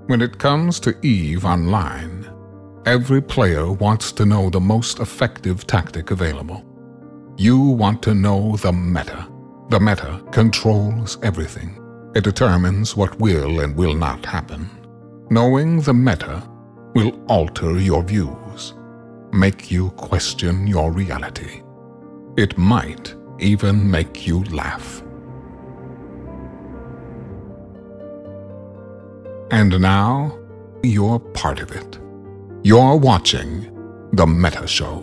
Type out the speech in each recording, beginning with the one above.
When it comes to EVE Online, every player wants to know the most effective tactic available. You want to know the meta. The meta controls everything. It determines what will and will not happen. Knowing the meta will alter your views, make you question your reality. It might even make you laugh. And now, you're part of it. You're watching The Meta Show.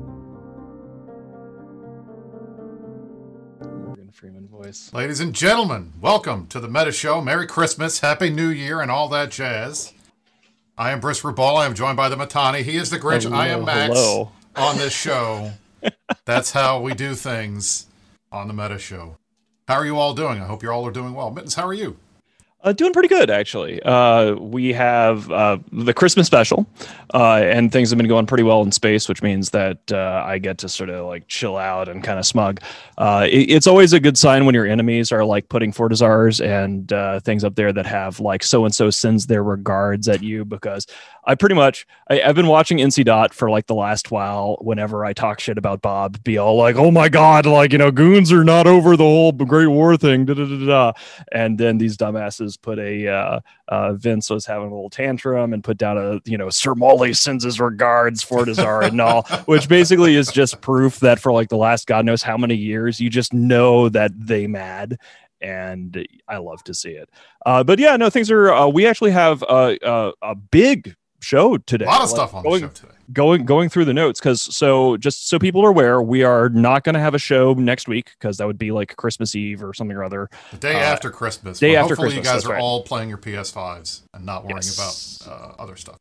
Morgan Freeman voice. Ladies and gentlemen, welcome to The Meta Show. Merry Christmas, Happy New Year, and all that jazz. I am Brice Rubal. I am joined by the Matani. He is the Grinch. Hello, I am Max hello. on this show. That's how we do things on The Meta Show. How are you all doing? I hope you all are doing well. Mittens, how are you? Doing pretty good, actually. We have the Christmas special, and things have been going pretty well in space, which means that I get to sort of like chill out and kind of smug. It's always a good sign when your enemies are like putting Fortizars and things up there that have like so-and-so sends their regards at you, because I've been watching NC Dot for like the last while. Whenever I talk shit about Bob, be all like, oh my God, like, you know, goons are not over the whole Great War thing. Da, da, da, da. And then these dumbasses put Vince was having a little tantrum and put down Sir Molly sends his regards, Fortizar and all, which basically is just proof that for like the last God knows how many years, you just know that they mad. And I love to see it. But yeah, no, things are, we actually have a big show today. A lot of stuff on the show today. Going through the notes, just so people are aware, we are not going to have a show next week, because that would be like Christmas Eve or something or other. The day after Christmas. Hopefully you guys are all playing your PS5s and not worrying about other stuff.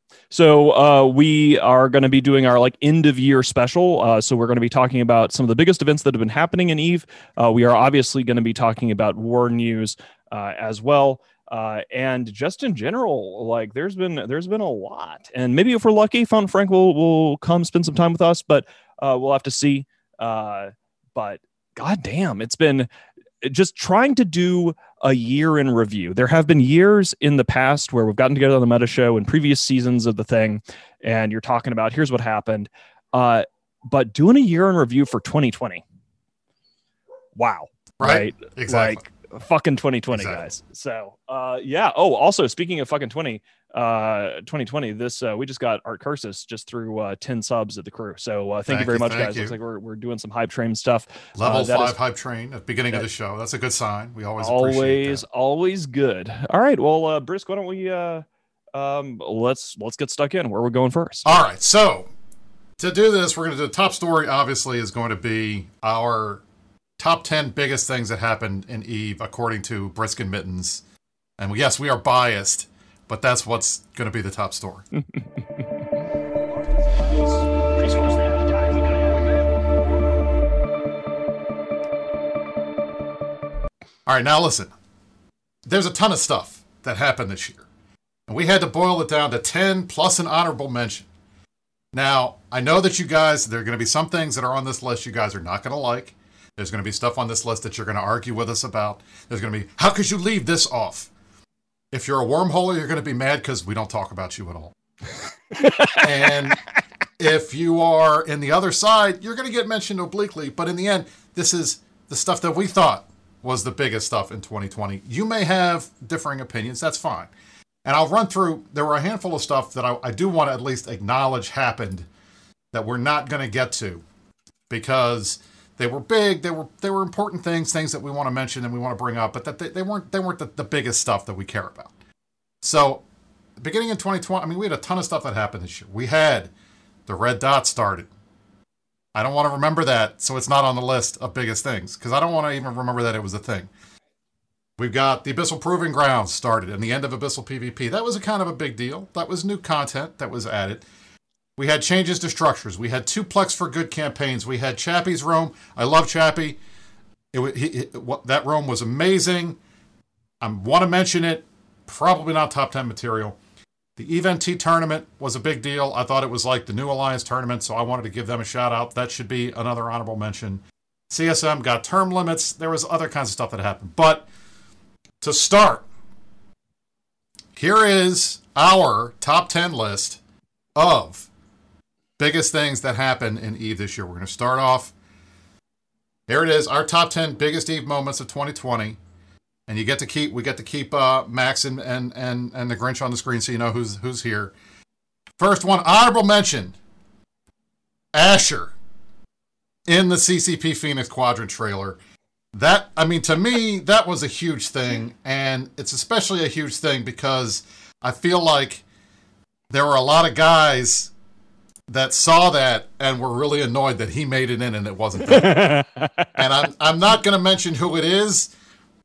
So we are going to be doing our like end of year special. So we're going to be talking about some of the biggest events that have been happening in EVE. We are obviously going to be talking about war news as well. And just in general, like there's been a lot, and maybe if we're lucky, Fountain Frank will come spend some time with us, but we'll have to see. But goddamn, it's been just trying to do a year in review. There have been years in the past where we've gotten together on the Meta Show in previous seasons of the thing, and you're talking about here's what happened. But doing a year in review for 2020, wow, right? Exactly. Like, fucking 2020, exactly. Guys. So yeah. Oh, also speaking of fucking 2020, this we just got Art Cursus just threw 10 subs at the crew. So thank you very much, guys. Looks like we're doing some hype train stuff. Level 5 hype train at the beginning of the show. That's a good sign. We always appreciate that. Always good. All right. Well, Brice, why don't we let's get stuck in. Where we're going first. All right. So to do this, we're going to do the top story. Obviously, is going to be our top 10 biggest things that happened in EVE, according to Brisk and Mittens. And yes, we are biased, but that's what's going to be the top story. All right, now listen. There's a ton of stuff that happened this year. And we had to boil it down to 10 plus an honorable mention. Now, I know that you guys, there are going to be some things that are on this list you guys are not going to like. There's going to be stuff on this list that you're going to argue with us about. There's going to be, how could you leave this off? If you're a wormholer, you're going to be mad because we don't talk about you at all. And if you are in the other side, you're going to get mentioned obliquely. But in the end, this is the stuff that we thought was the biggest stuff in 2020. You may have differing opinions. That's fine. And I'll run through, there were a handful of stuff that I do want to at least acknowledge happened that we're not going to get to because they were big, they were important things that we want to mention and we want to bring up, but that they weren't the biggest stuff that we care about. So, beginning in 2020, I mean, we had a ton of stuff that happened this year. We had the Red Dot started. I don't want to remember that, so it's not on the list of biggest things, because I don't want to even remember that it was a thing. We've got the Abyssal Proving Grounds started and the end of Abyssal PvP. That was a kind of a big deal. That was new content that was added. We had changes to structures. We had 2plex for good campaigns. We had Chappie's room. I love Chappie. That room was amazing. I want to mention it. Probably not top 10 material. The EVE-NT tournament was a big deal. I thought it was like the New Alliance tournament, so I wanted to give them a shout out. That should be another honorable mention. CSM got term limits. There was other kinds of stuff that happened. But to start, here is our top 10 list of biggest things that happened in EVE this year. We're going to start off. Here it is, our top 10 biggest EVE moments of 2020. And we get to keep Max and the Grinch on the screen so you know who's here. First one, honorable mention. Asher in the CCP Phoenix Quadrant trailer. That, I mean, to me, that was a huge thing. And it's especially a huge thing because I feel like there were a lot of guys that saw that and were really annoyed that he made it in and it wasn't them. And I'm not going to mention who it is,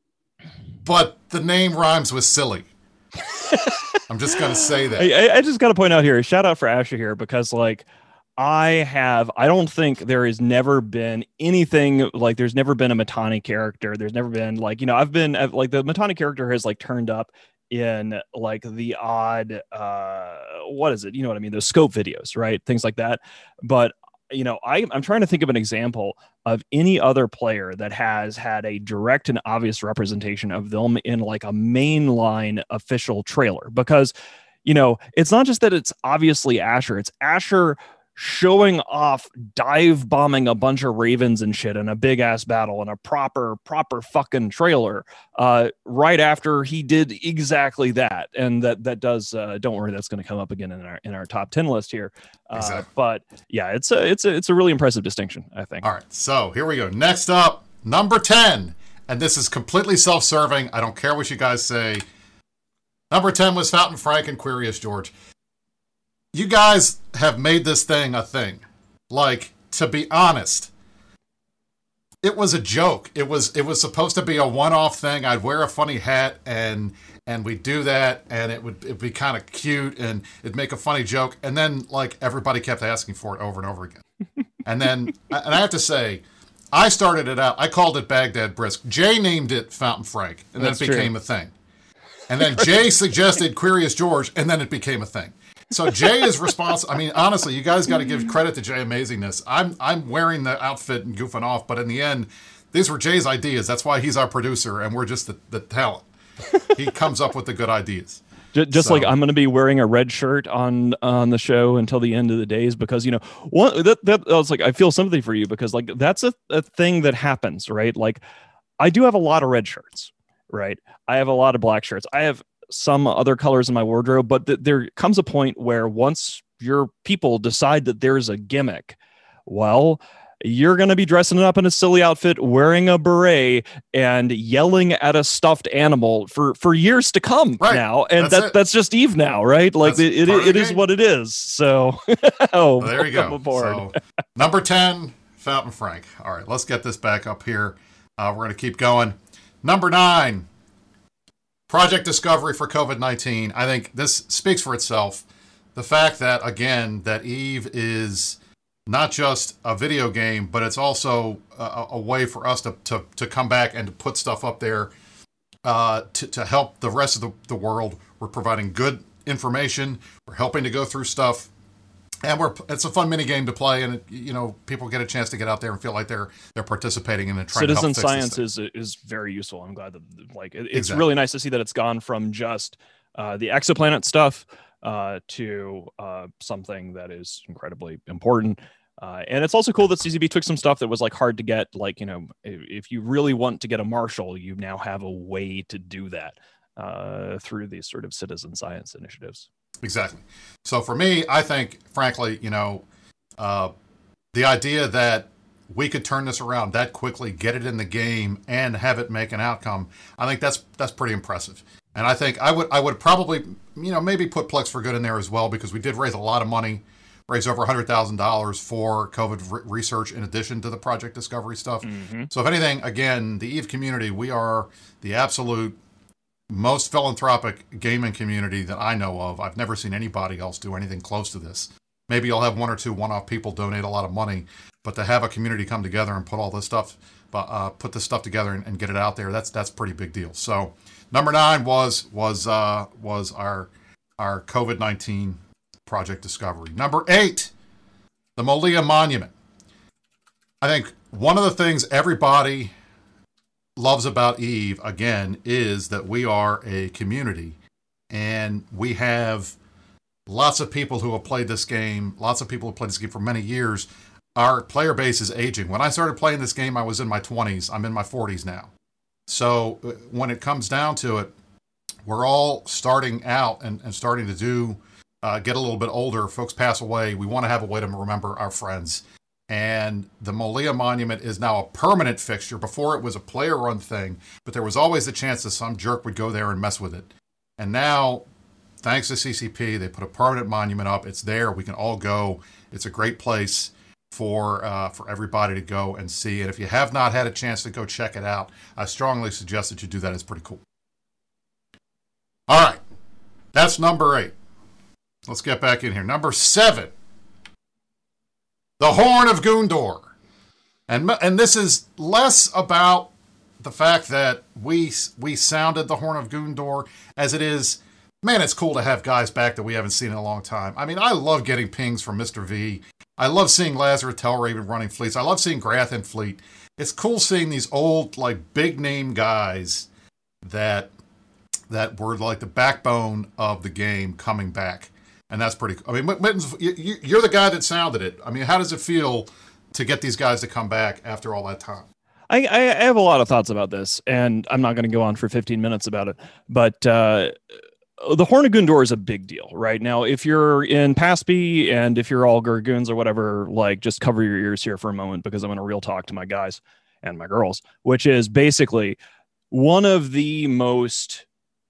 but the name rhymes with silly. I'm just going to say that. I just got to point out here, a shout out for Asher here, because like I don't think there has never been anything like, there's never been a Mittani character. There's never been like, I've like the Mittani character has like turned up in like the odd, what is it? You know what I mean? Those scope videos, right? Things like that. But I'm trying to think of an example of any other player that has had a direct and obvious representation of them in like a mainline official trailer, because, it's not just that it's obviously Asher, it's Asher showing off dive bombing a bunch of ravens and shit in a big ass battle in a proper fucking trailer right after he did exactly that. And that does don't worry, that's going to come up again in our top 10 list here. Exactly. But yeah, it's a really impressive distinction, I think. All right, so here we go. Next up, number 10, and this is completely self-serving. I don't care what you guys say. Number 10 was Fountain Frank and Quirius George. You guys have made this thing a thing. Like, to be honest, it was a joke. It was supposed to be a one-off thing. I'd wear a funny hat and we'd do that, and it'd be kind of cute, and it'd make a funny joke. And then like everybody kept asking for it over and over again. And then I have to say, I started it out. I called it Baghdad Brisk. Jay named it Fountain Frank, and then it became a thing. And then Jay suggested Quirius George, and then it became a thing. So Jay is responsible. I mean, honestly, you guys got to give credit to Jay Amazingness. I'm wearing the outfit and goofing off, but in the end, these were Jay's ideas. That's why he's our producer, and we're just the talent. He comes up with the good ideas. Just like I'm going to be wearing a red shirt on the show until the end of the days, because I was like, I feel sympathy for you, because like that's a thing that happens, right? Like I do have a lot of red shirts, right? I have a lot of black shirts. I have some other colors in my wardrobe, but there comes a point where once your people decide that there's a gimmick, well, you're going to be dressing up in a silly outfit, wearing a beret, and yelling at a stuffed animal for years to come now. And that's just EVE now, right? Like it is what it is. So well, there you go. So, number 10, Fountain Frank. All right, let's get this back up here. We're going to keep going. Number 9, Project Discovery for COVID-19. I think this speaks for itself. The fact that, again, that EVE is not just a video game, but it's also a way for us to come back and to put stuff up there to help the rest of the world. We're providing good information. We're helping to go through stuff. And it's a fun mini game to play, and people get a chance to get out there and feel like they're participating in it. Citizen science is very useful. I'm glad that it's really nice to see that it's gone from just the exoplanet stuff to something that is incredibly important. And it's also cool that CCP took some stuff that was like hard to get. Like if you really want to get a Marshall, you now have a way to do that through these sort of citizen science initiatives. Exactly. So for me, I think, frankly, the idea that we could turn this around that quickly, get it in the game, and have it make an outcome, I think that's pretty impressive. And I think I would probably, maybe put Plex for Good in there as well, because we did raise a lot of money, raise over $100,000 for COVID research in addition to the Project Discovery stuff. Mm-hmm. So if anything, again, the EVE community, we are the absolute most philanthropic gaming community that I know of. I've never seen anybody else do anything close to this. Maybe you'll have one or two one-off people donate a lot of money, but to have a community come together and put all this stuff, put this stuff together and get it out there, that's a pretty big deal. So number 9 was our COVID-19 Project Discovery. Number 8, the Molia Monument. I think one of the things everybody loves about EVE, again, is that we are a community. and we have lots of people who have played this game. Lots of people who have played this game for many years. Our player base is aging. When I started playing this game, I was in my 20s. I'm in my 40s now. So when it comes down to it, we're all starting out and starting to get a little bit older. Folks pass away. We want to have a way to remember our friends. And the Molia Monument is now a permanent fixture. Before it was a player-run thing, but there was always the chance that some jerk would go there and mess with it. And now, thanks to CCP, they put a permanent monument up. It's there. We can all go. It's a great place for everybody to go and see. And if you have not had a chance to go check it out, I strongly suggest that you do that. It's pretty cool. All right. That's number 8. Let's get back in here. Number 7. The Horn of Gondor. And this is less about the fact that we sounded the Horn of Gondor as it is, man, it's cool to have guys back that we haven't seen in a long time. I mean, I love getting pings from Mr. V. I love seeing Lazarus Telraven running fleets. I love seeing Grath in fleet. It's cool seeing these old, like, big-name guys that were, like, the backbone of the game coming back. And that's pretty cool. I mean, Mittens, you're the guy that sounded it. I mean, how does it feel to get these guys to come back after all that time? I have a lot of thoughts about this, and I'm not going to go on for 15 minutes about it. But the Horn of Gondor is a big deal, right? Now, if you're in Paspy and if you're all Gurgoons or whatever, like, just cover your ears here for a moment because I'm going to real talk to my guys and my girls, which is basically one of the most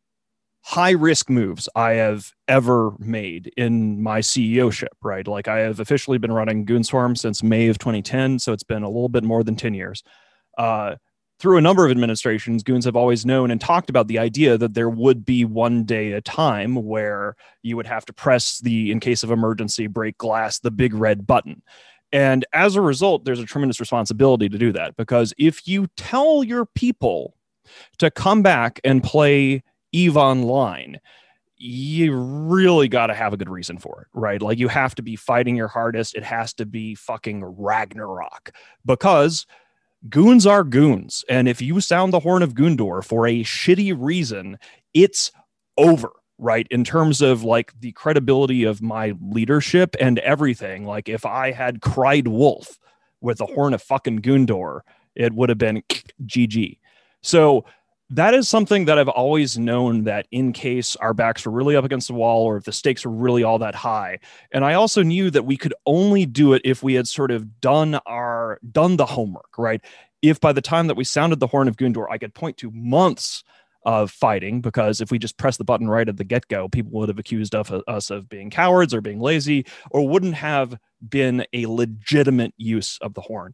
high-risk moves I have ever made in my CEO-ship, right? Like, I have officially been running Goonswarm since May of 2010, so it's been a little bit more than 10 years. Through a number of administrations, Goons have always known and talked about the idea that there would be one day a time where you would have to press the, in case of emergency, break glass, the big red button. And as a result, there's a tremendous responsibility to do that, because if you tell your people to come back and play EVE Online, you really got to have a good reason for it, right? Like, you have to be fighting your hardest. It has to be fucking Ragnarok, because goons are goons. And if you sound the Horn of Gondor for a shitty reason, it's over, right? In terms of, like, the credibility of my leadership and everything. Like, if I had cried wolf with the Horn of fucking Gondor, it would have been GG. So that is something that I've always known, that in case our backs were really up against the wall or if the stakes were really all that high. And I also knew that we could only do it if we had sort of done the homework, right? If by the time that we sounded the Horn of Gondor, I could point to months of fighting, because if we just pressed the button right at the get-go, people would have accused us of being cowards or being lazy, or wouldn't have been a legitimate use of the horn.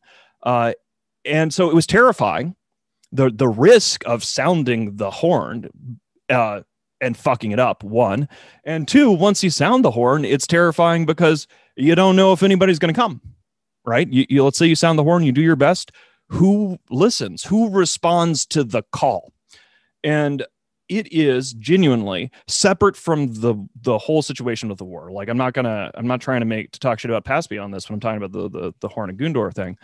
And so it was terrifying. The risk of sounding the horn and fucking it up, 1. And 2, once you sound the horn, it's terrifying because you don't know if anybody's going to come, right? You let's say you sound the horn, you do your best. Who listens? Who responds to the call? And it is genuinely separate from the whole situation of the war. Like, I'm not trying to talk shit about Paspy on this when I'm talking about the Horn of Gondor thing.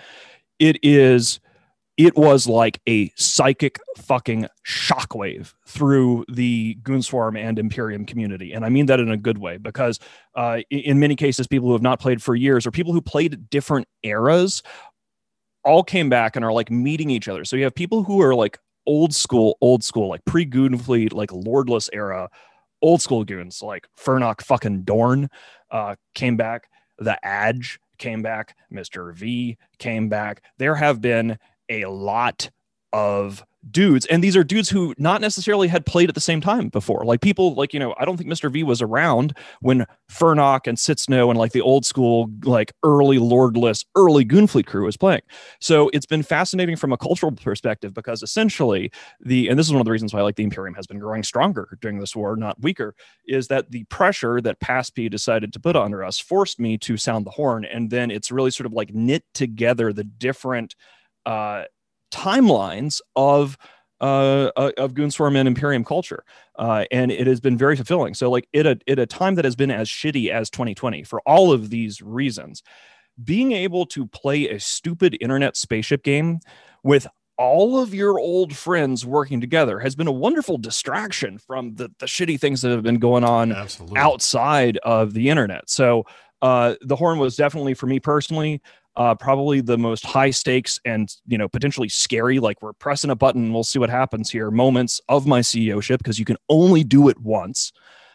It was like a psychic fucking shockwave through the Goonswarm and Imperium community. And I mean that in a good way, because in many cases, people who have not played for years or people who played different eras all came back and are, like, meeting each other. So you have people who are, like, old school, like pre-Goonfleet, like Lordless era, old school goons, like Fernok fucking Dorn came back. The Adge came back. Mr. V came back. There have been a lot of dudes, and these are dudes who not necessarily had played at the same time before. Like, people, like, I don't think Mr. V was around when Fernok and Sitsno and, like, the old school, like, early Lordless, early Goonfleet crew was playing. So it's been fascinating from a cultural perspective, because essentially and this is one of the reasons why, like, the Imperium has been growing stronger during this war, not weaker, is that the pressure that Paspy decided to put under us forced me to sound the horn. And then it's really sort of, like, knit together the different timelines of Goonswarm and Imperium culture, and it has been very fulfilling. So, like, at a time that has been as shitty as 2020 for all of these reasons, being able to play a stupid internet spaceship game with all of your old friends working together has been a wonderful distraction from the shitty things that have been going on outside of the internet. So the Horn was definitely, for me personally, probably the most high stakes and, potentially scary, like we're pressing a button and we'll see what happens here, moments of my CEO-ship, because you can only do it once.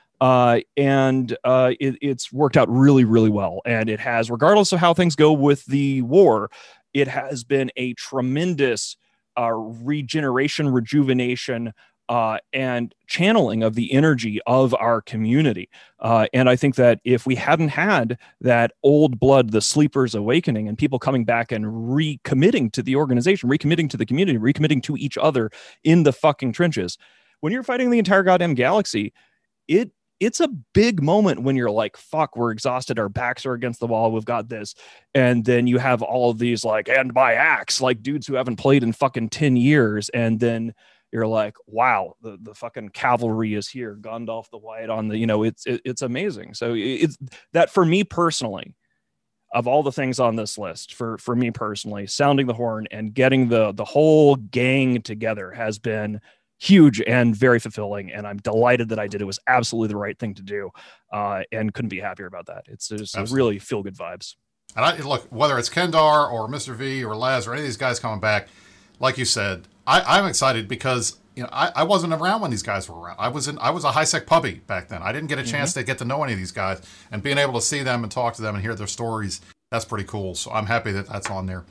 It's worked out really, really well. And it has, regardless of how things go with the war, it has been a tremendous regeneration, rejuvenation, and channeling of the energy of our community. And I think that if we hadn't had that old blood, the sleepers awakening, and people coming back and recommitting to the organization, recommitting to the community, recommitting to each other in the fucking trenches, when you're fighting the entire goddamn galaxy, it's a big moment when you're like, fuck, we're exhausted. Our backs are against the wall. We've got this. And then you have all of these like, and by axe, like dudes who haven't played in fucking 10 years. And then you're like, wow, the fucking cavalry is here. Gandalf the White on the, it's amazing. So it's that for me personally, of all the things on this list, for me personally, sounding the horn and getting the whole gang together has been huge and very fulfilling, and I'm delighted that I did. It was absolutely the right thing to do, and couldn't be happier about that. It's just really feel good vibes. And look, whether it's Kendar or Mr. V or Laz or any of these guys coming back, like you said, I'm excited because I wasn't around when these guys were around. I was a high sec puppy back then. I didn't get a chance to get to know any of these guys, and being able to see them and talk to them and hear their stories, that's pretty cool. So I'm happy that that's on there.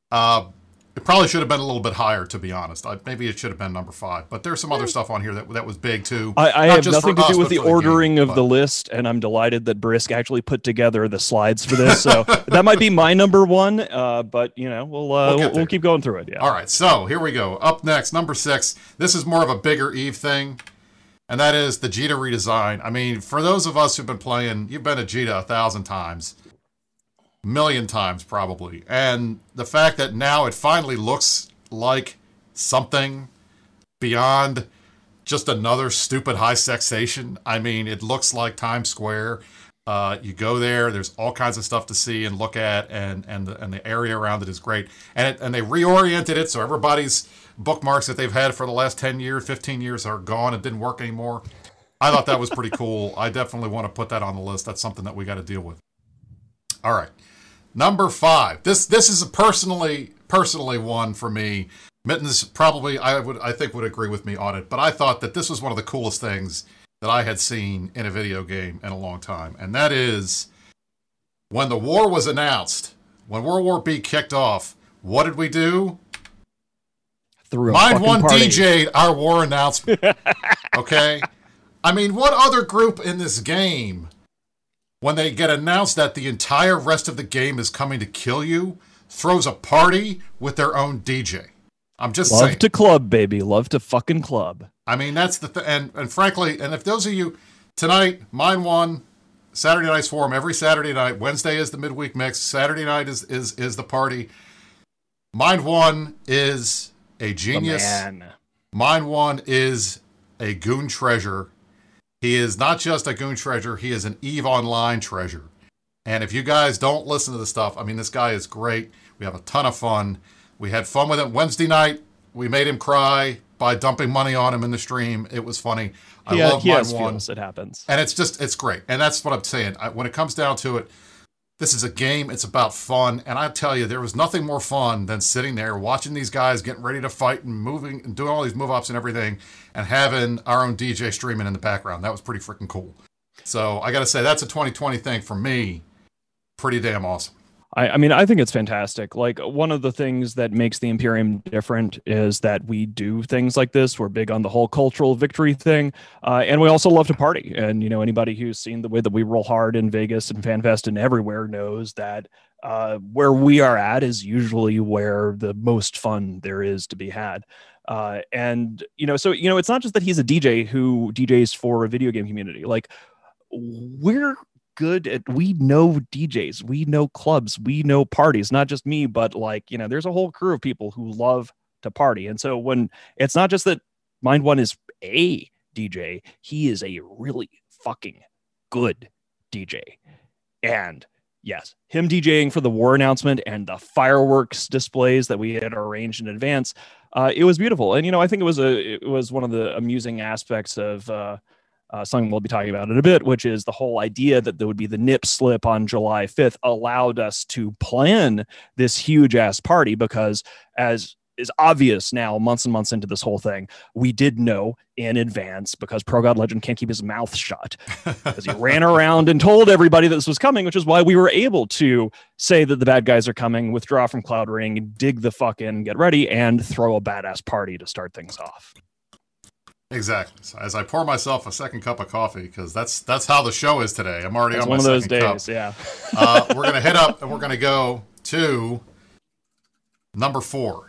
It probably should have been a little bit higher, to be honest. Maybe it should have been number 5. But there's some other stuff on here that was big, too. I have nothing to do with the ordering of the list, and I'm delighted that Brisk actually put together the slides for this. So that might be my number 1, but, we'll keep going through it. Yeah. All right, so here we go. Up next, number 6. This is more of a bigger Eve thing, and that is the Jita redesign. I mean, for those of us who've been playing, you've been to Jita 1,000 times. Million times probably, and the fact that now it finally looks like something beyond just another stupid high sexation. I mean, it looks like Times Square. You go there, there's all kinds of stuff to see and look at, and the area around it is great. And they reoriented it so everybody's bookmarks that they've had for the last 10 years, 15 years are gone and didn't work anymore. I thought that was pretty cool. I definitely want to put that on the list. That's something that we got to deal with. All right. Number 5. This is a personally one for me. Mittens probably I think would agree with me on it, but I thought that this was one of the coolest things that I had seen in a video game in a long time, and that is when the war was announced, when World War B kicked off. What did we do? Mind One DJ'd our war announcement. Okay, I mean, what other group in this game, when they get announced that the entire rest of the game is coming to kill you, throws a party with their own DJ? I'm just saying. Love to club, baby. Love to fucking club. I mean, that's the thing. And frankly, and if those of you, tonight, Mind One, Saturday Night's Forum, every Saturday night, Wednesday is the midweek mix, Saturday night is the party. Mind One is a genius. Mind One is a goon treasure. He is not just a goon treasure, he is an EVE Online treasure. And if you guys don't listen to the stuff, I mean, this guy is great. We have a ton of fun. We had fun with him Wednesday night. We made him cry by dumping money on him in the stream. It was funny. I love Mind One. It happens. And it's great. And that's what I'm saying. When it comes down to it, this is a game. It's about fun. And I tell you, there was nothing more fun than sitting there watching these guys getting ready to fight and moving and doing all these move-ups and everything and having our own DJ streaming in the background. That was pretty freaking cool. So I got to say, that's a 2020 thing for me. Pretty damn awesome. I mean, I think it's fantastic. Like, one of the things that makes the Imperium different is that we do things like this. We're big on the whole cultural victory thing. And we also love to party. And, anybody who's seen the way that we roll hard in Vegas and FanFest and everywhere knows that where we are at is usually where the most fun there is to be had. So, it's not just that he's a DJ who DJs for a video game community. Like, we're good at, we know DJs, we know clubs, we know parties, not just me, but there's a whole crew of people who love to party. And so when it's not just that Mind One is a DJ, he is a really fucking good DJ. And yes, him DJing for the war announcement and the fireworks displays that we had arranged in advance, It was beautiful. And, I think it was one of the amusing aspects of something we'll be talking about in a bit, which is the whole idea that there would be the nip slip on July 5th allowed us to plan this huge ass party, because as is obvious now, months and months into this whole thing, we did know in advance, because Pro God Legend can't keep his mouth shut, because he ran around and told everybody that this was coming, which is why we were able to say that the bad guys are coming, withdraw from Cloud Ring, dig the fuck in, get ready, and throw a badass party to start things off. Exactly. So as I pour myself a second cup of coffee, because that's how the show is today. I'm already on my one of those second days, cup. Yeah. We're going to hit up and we're going to go to number 4.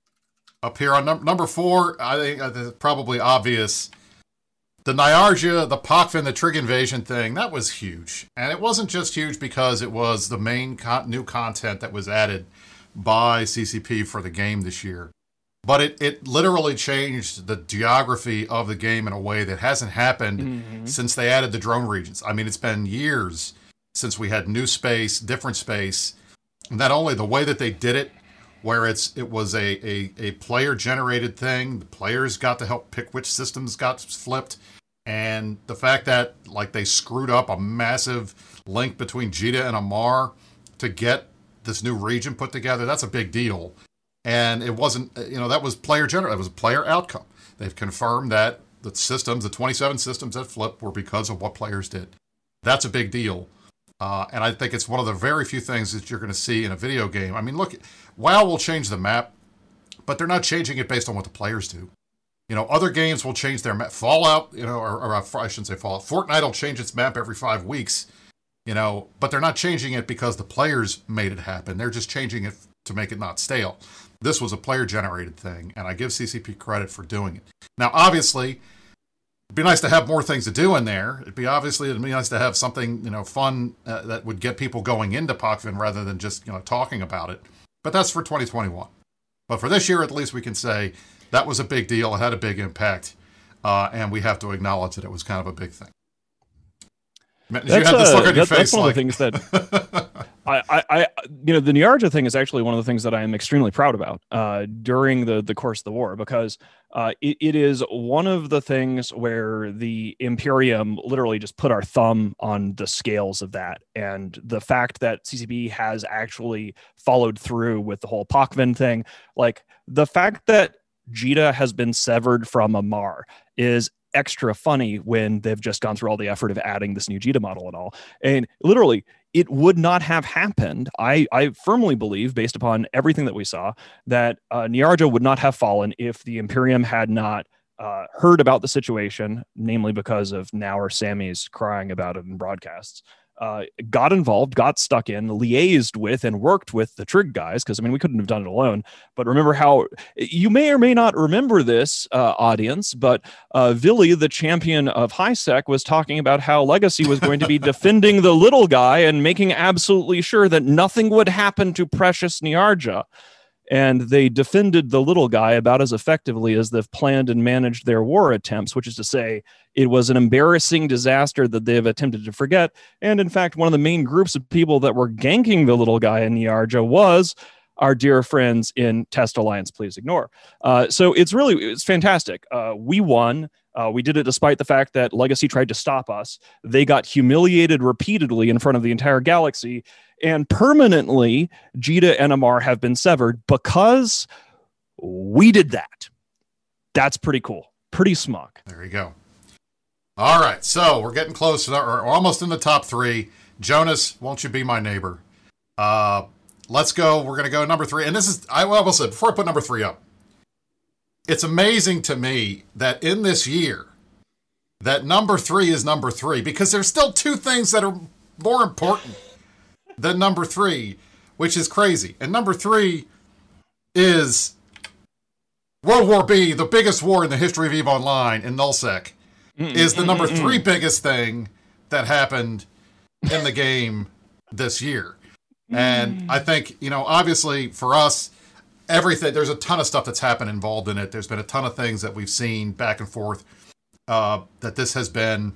Up here on number 4, I think it's probably obvious. The Nyarja, the Pochven, the Trig Invasion thing, that was huge. And it wasn't just huge because it was the main new content that was added by CCP for the game this year. But it literally changed the geography of the game in a way that hasn't happened since they added the drone regions. I mean, it's been years since we had new space, different space. Not only the way that they did it, where it was a player-generated thing. The players got to help pick which systems got flipped. And the fact that, like, they screwed up a massive link between Jita and Amarr to get this new region put together, that's a big deal. And it wasn't, that was player-generated. It was a player outcome. They've confirmed that the 27 systems that flipped were because of what players did. That's a big deal. And I think it's one of the very few things that you're going to see in a video game. I mean, look, WoW will change the map, but they're not changing it based on what the players do. Other games will change their map. Fallout, or I shouldn't say Fallout. Fortnite will change its map every 5 weeks, but they're not changing it because the players made it happen. They're just changing it to make it not stale. This was a player-generated thing, and I give CCP credit for doing it. Now, obviously, it'd be nice to have more things to do in there. It'd be nice to have something, fun that would get people going into Pochven rather than just, talking about it. But that's for 2021. But for this year, at least we can say that was a big deal. It had a big impact. And we have to acknowledge that it was kind of a big thing. You had this look on your face. That's one of the things that the Nyarja thing is actually one of the things that I am extremely proud about during the course of the war, because it is one of the things where the Imperium literally just put our thumb on the scales of that. And the fact that CCP has actually followed through with the whole Pochven thing, like the fact that Jita has been severed from Amarr is extra funny when they've just gone through all the effort of adding this new Jita model and all. And literally, it would not have happened. I firmly believe, based upon everything that we saw, that Nyarja would not have fallen if the Imperium had not heard about the situation, namely because of now or Sammy's crying about it in broadcasts. Got involved, got stuck in, liaised with, and worked with the Trig guys, because, we couldn't have done it alone. But remember how, you may or may not remember this, audience, but Vili, the champion of HiSec, was talking about how Legacy was going to be defending the little guy and making absolutely sure that nothing would happen to precious Nyarja. And they defended the little guy about as effectively as they've planned and managed their war attempts, which is to say it was an embarrassing disaster that they've attempted to forget. And in fact, one of the main groups of people that were ganking the little guy in Nyarja was our dear friends in Test Alliance Please Ignore. So it's fantastic. We won. We did it despite the fact that Legacy tried to stop us. They got humiliated repeatedly in front of the entire galaxy. And permanently, Jita and Amarr have been severed because we did that. That's pretty cool. Pretty smug. There you go. All right, so we're getting close to we're almost in the top 3. Jonas, won't you be my neighbor? Let's go. We're going to go number 3. And this is, I will say, before I put number 3 up, it's amazing to me that in this year, that number 3 is number 3, because there's still 2 things that are more important than number 3, which is crazy. And number 3 is World War B, the biggest war in the history of EVE Online in Nullsec, is the number 3 biggest thing that happened in the game this year. And I think, obviously for us, everything, there's a ton of stuff that's happened involved in it. There's been a ton of things that we've seen back and forth, that this has been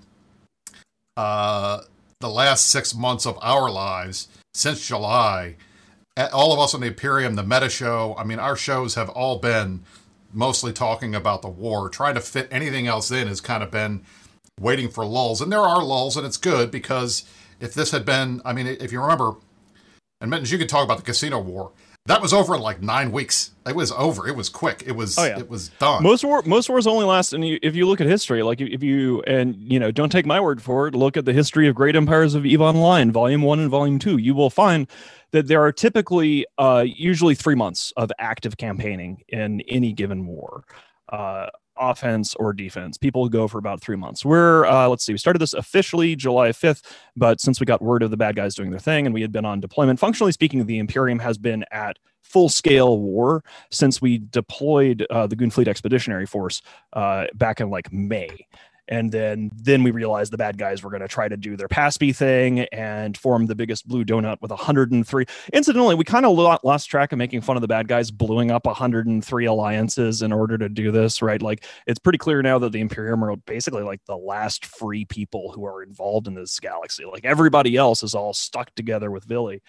the last 6 months of our lives since July. All of us on the Imperium, the Meta Show, our shows have all been mostly talking about the war. Trying to fit anything else in has kind of been waiting for lulls. And there are lulls, and it's good because if this had been, I mean, if you remember, and Mittens, you could talk about the casino war. That was over in like 9 weeks. It was over. It was quick. It was It was done. Most wars only last, and if you look at history, like if you, and don't take my word for it, look at the history of Great Empires of EVE Online, Volume 1 and Volume 2, you will find that there are typically usually 3 months of active campaigning in any given war. Offense or defense. People go for about 3 months. Let's see, we started this officially July 5th, but since we got word of the bad guys doing their thing and we had been on deployment, functionally speaking, the Imperium has been at full-scale war since we deployed the Goonfleet Expeditionary Force back in like May. And then we realized the bad guys were going to try to do their PASPI thing and form the biggest blue donut with 103. Incidentally, we kind of lost track of making fun of the bad guys blowing up 103 alliances in order to do this, right? Like, it's pretty clear now that the Imperium are basically like the last free people who are involved in this galaxy. Like, everybody else is all stuck together with Villy.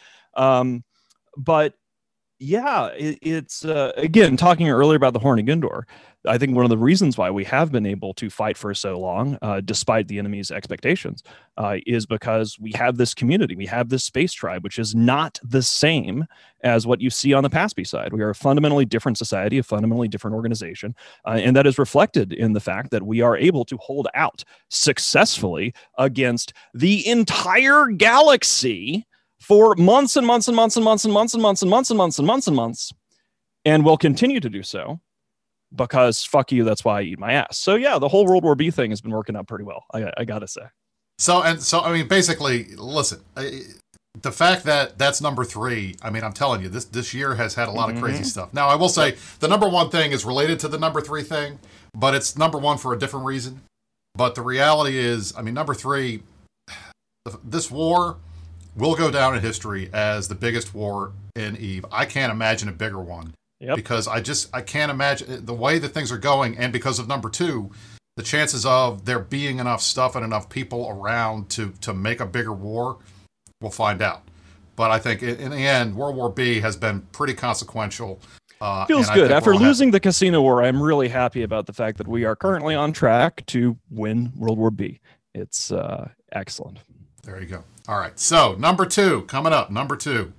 But yeah, it's again, talking earlier about the Horn of Gondor, I think one of the reasons why we have been able to fight for so long, despite the enemy's expectations, is because we have this community, we have this space tribe, which is not the same as what you see on the PASPI side. We are a fundamentally different society, a fundamentally different organization, and that is reflected in the fact that we are able to hold out successfully against the entire galaxy for months and months and months and months and months and months and months and months and months and months, and will continue to do so because fuck you, that's why I eat my ass. So yeah, the whole World War B thing has been working out pretty well, I gotta say. So I mean, basically, listen, the fact that that's number 3, I mean, I'm telling you, this year has had a lot of crazy stuff. Now, I will say the number 1 thing is related to the number 3 thing, but it's number 1 for a different reason. But the reality is, I mean, number 3, this war will go down in history as the biggest war in EVE. I can't imagine a bigger one. Yep. Because I can't imagine the way that things are going, and because of number 2, the chances of there being enough stuff and enough people around to make a bigger war, we'll find out. But I think in the end, World War B has been pretty consequential. Feels good. After losing the casino war, I'm really happy about the fact that we are currently on track to win World War B. It's excellent. There you go. All right. So number 2 coming up. Number 2.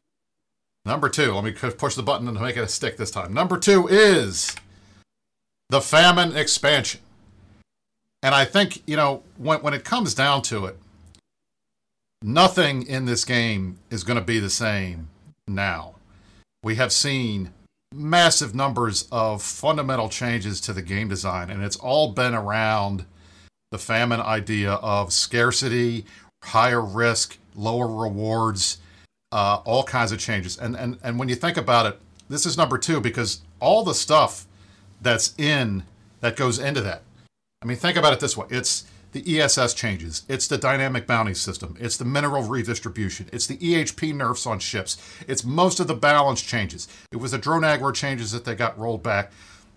Let me push the button and make it a stick this time. Number 2 is the Famine expansion. And I think, when it comes down to it, nothing in this game is going to be the same now. We have seen massive numbers of fundamental changes to the game design, and it's all been around the Famine idea of scarcity, higher risk, lower rewards, all kinds of changes. And when you think about it, this is number 2 because all the stuff that goes into that. I mean, think about it this way. It's the ESS changes. It's the dynamic bounty system. It's the mineral redistribution. It's the EHP nerfs on ships. It's most of the balance changes. It was the drone aggro changes that they got rolled back.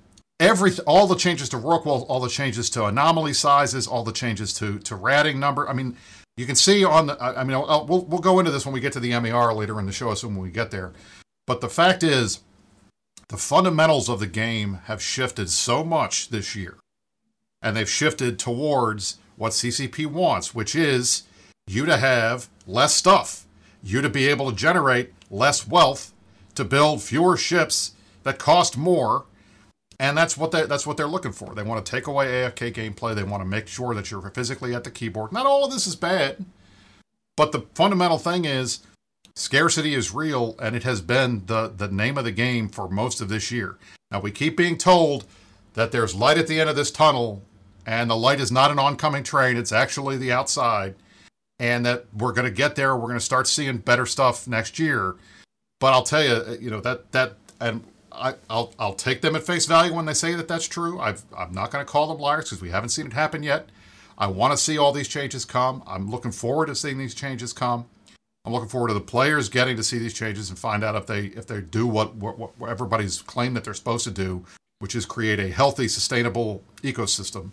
All the changes to Rorqual, all the changes to anomaly sizes, all the changes to ratting number. I mean, you can see we'll go into this when we get to the MER later in the show, assuming we get there. But the fact is, the fundamentals of the game have shifted so much this year. And they've shifted towards what CCP wants, which is you to have less stuff, you to be able to generate less wealth, to build fewer ships that cost more. And that's what they're looking for. They want to take away AFK gameplay. They want to make sure that you're physically at the keyboard. Not all of this is bad, but the fundamental thing is scarcity is real, and it has been the name of the game for most of this year. Now, we keep being told that there's light at the end of this tunnel, and the light is not an oncoming train. It's actually the outside, and that we're going to get there. We're going to start seeing better stuff next year. But I'll tell you, and I'll take them at face value when they say that that's true. I'm not going to call them liars because we haven't seen it happen yet. I want to see all these changes come. I'm looking forward to seeing these changes come. I'm looking forward to the players getting to see these changes and find out if they do what everybody's claimed that they're supposed to do, which is create a healthy, sustainable ecosystem.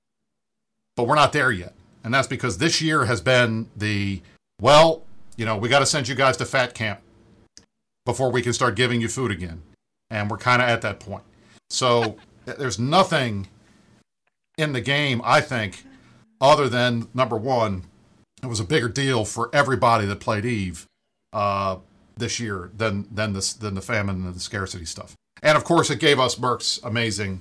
But we're not there yet. And that's because this year has been we got to send you guys to fat camp before we can start giving you food again. And we're kind of at that point. So there's nothing in the game, I think, other than, number one, it was a bigger deal for everybody that played EVE this year than the famine and the scarcity stuff. And of course, it gave us Merc's amazing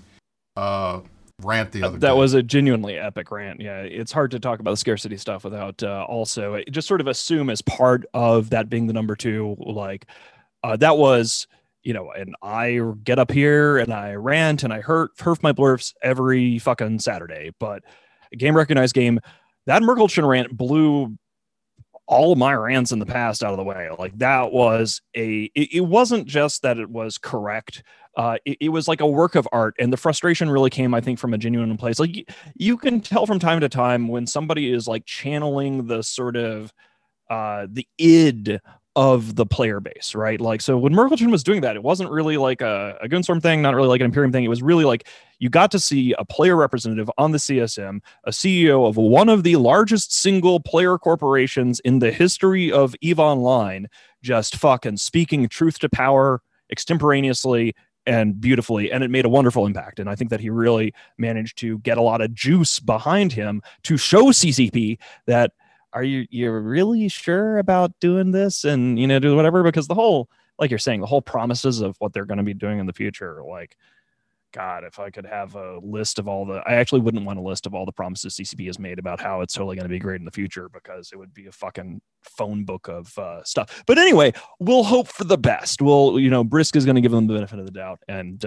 rant the other day. That was a genuinely epic rant. Yeah, it's hard to talk about the scarcity stuff without also just sort of assume as part of that being the number two, like that was, and I get up here and I rant and I herf my blurfs every fucking Saturday, but a game recognized game, that Merkelchen rant blew all of my rants in the past out of the way. Like that was it wasn't just that it was correct. It was like a work of art, and the frustration really came, I think, from a genuine place. Like you can tell from time to time when somebody is like channeling the sort of the id of the player base, right? Like, so when Merkelchen was doing that, it wasn't really like a Gunstorm thing, not really like an Imperium thing. It was really like you got to see a player representative on the CSM, a CEO of one of the largest single player corporations in the history of EVE Online, just fucking speaking truth to power extemporaneously and beautifully, and it made a wonderful impact. And I think that he really managed to get a lot of juice behind him to show CCP that, are you're really sure about doing this and, do whatever? Because the whole, like you're saying, the whole promises of what they're going to be doing in the future, like, God, if I could have a list of I actually wouldn't want a list of all the promises CCP has made about how it's totally going to be great in the future, because it would be a fucking phone book of stuff. But anyway, we'll hope for the best. Brisk is going to give them the benefit of the doubt. And,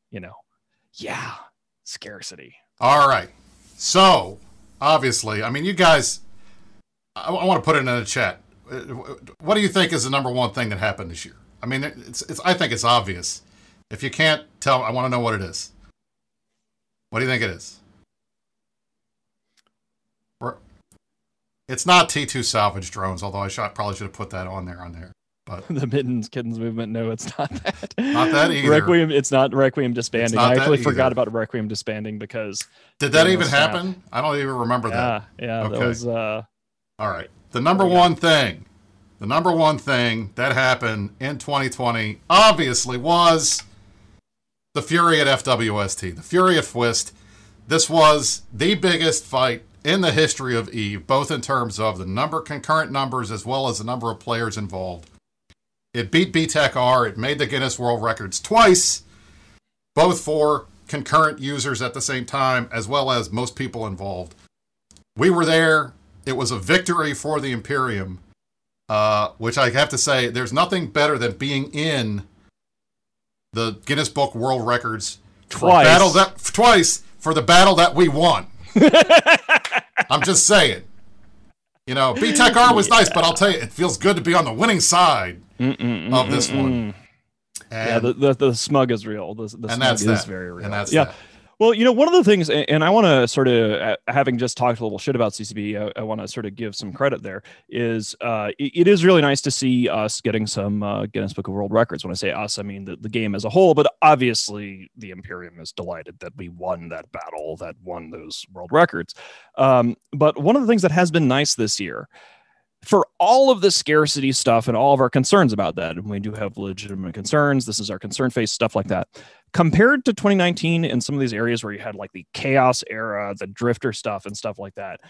yeah, scarcity. All right. So, obviously, I mean, you guys, I want to put it in the chat. What do you think is the number one thing that happened this year? I mean, I think it's obvious. If you can't tell, I want to know what it is. What do you think it is? It's not T2 salvage drones, although I probably should have put that on there. But the Kittens movement, no, it's not that. Not that either. Requiem, it's not Requiem disbanding. I actually forgot about Requiem disbanding because... Did that even happen? I don't even remember that. Yeah, okay. That was... All right. The number one thing that happened in 2020 obviously was the Fury at FWST, the Fury at FWST. This was the biggest fight in the history of EVE, both in terms of the concurrent numbers as well as the number of players involved. It beat BTEC-R. It made the Guinness World Records twice, both for concurrent users at the same time, as well as most people involved. We were there. It was a victory for the Imperium, which I have to say, there's nothing better than being in the Guinness Book World Records twice for the battle that we won. I'm just saying. BTEC-R was nice, but I'll tell you, it feels good to be on the winning side of this one. And, the smug is real. The smug is very real. And that's that. That. Well, one of the things, and I want to sort of, having just talked a little shit about CCP, I want to sort of give some credit there, is it is really nice to see us getting some Guinness Book of World Records. When I say us, I mean the game as a whole, but obviously the Imperium is delighted that we won that battle, that won those world records. But one of the things that has been nice this year, for all of the scarcity stuff and all of our concerns about that, and we do have legitimate concerns, this is our concern phase, stuff like that, compared to 2019 in some of these areas where you had like the chaos era, the drifter stuff and stuff like that,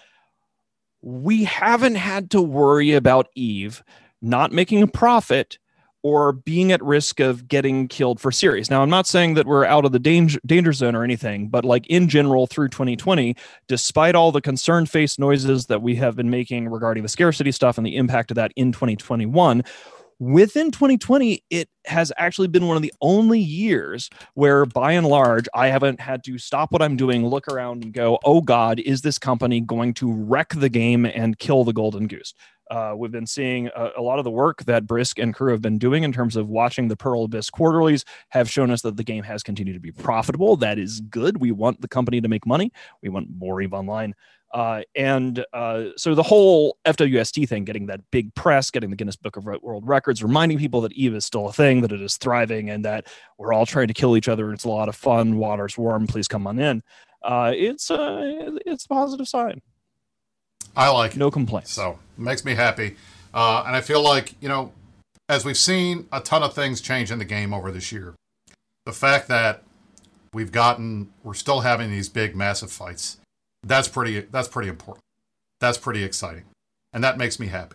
we haven't had to worry about EVE not making a profit or being at risk of getting killed for serious. Now, I'm not saying that we're out of the danger zone or anything, but like in general through 2020, despite all the concern-faced noises that we have been making regarding the scarcity stuff and the impact of that in 2021, within 2020, it has actually been one of the only years where, by and large, I haven't had to stop what I'm doing, look around and go, oh God, is this company going to wreck the game and kill the golden goose? We've been seeing a lot of the work that Brisk and crew have been doing in terms of watching the Pearl Abyss quarterlies have shown us that the game has continued to be profitable. That is good. We want the company to make money. We want more EVE Online. So the whole FWST thing, getting that big press, getting the Guinness Book of World Records, reminding people that EVE is still a thing, that it is thriving, and that we're all trying to kill each other. It's a lot of fun. Water's warm. Please come on in. It's a positive sign. I like it. No complaints. So it makes me happy. And I feel like, as we've seen a ton of things change in the game over this year, the fact that we're still having these big, massive fights. That's pretty important. That's pretty exciting. And that makes me happy.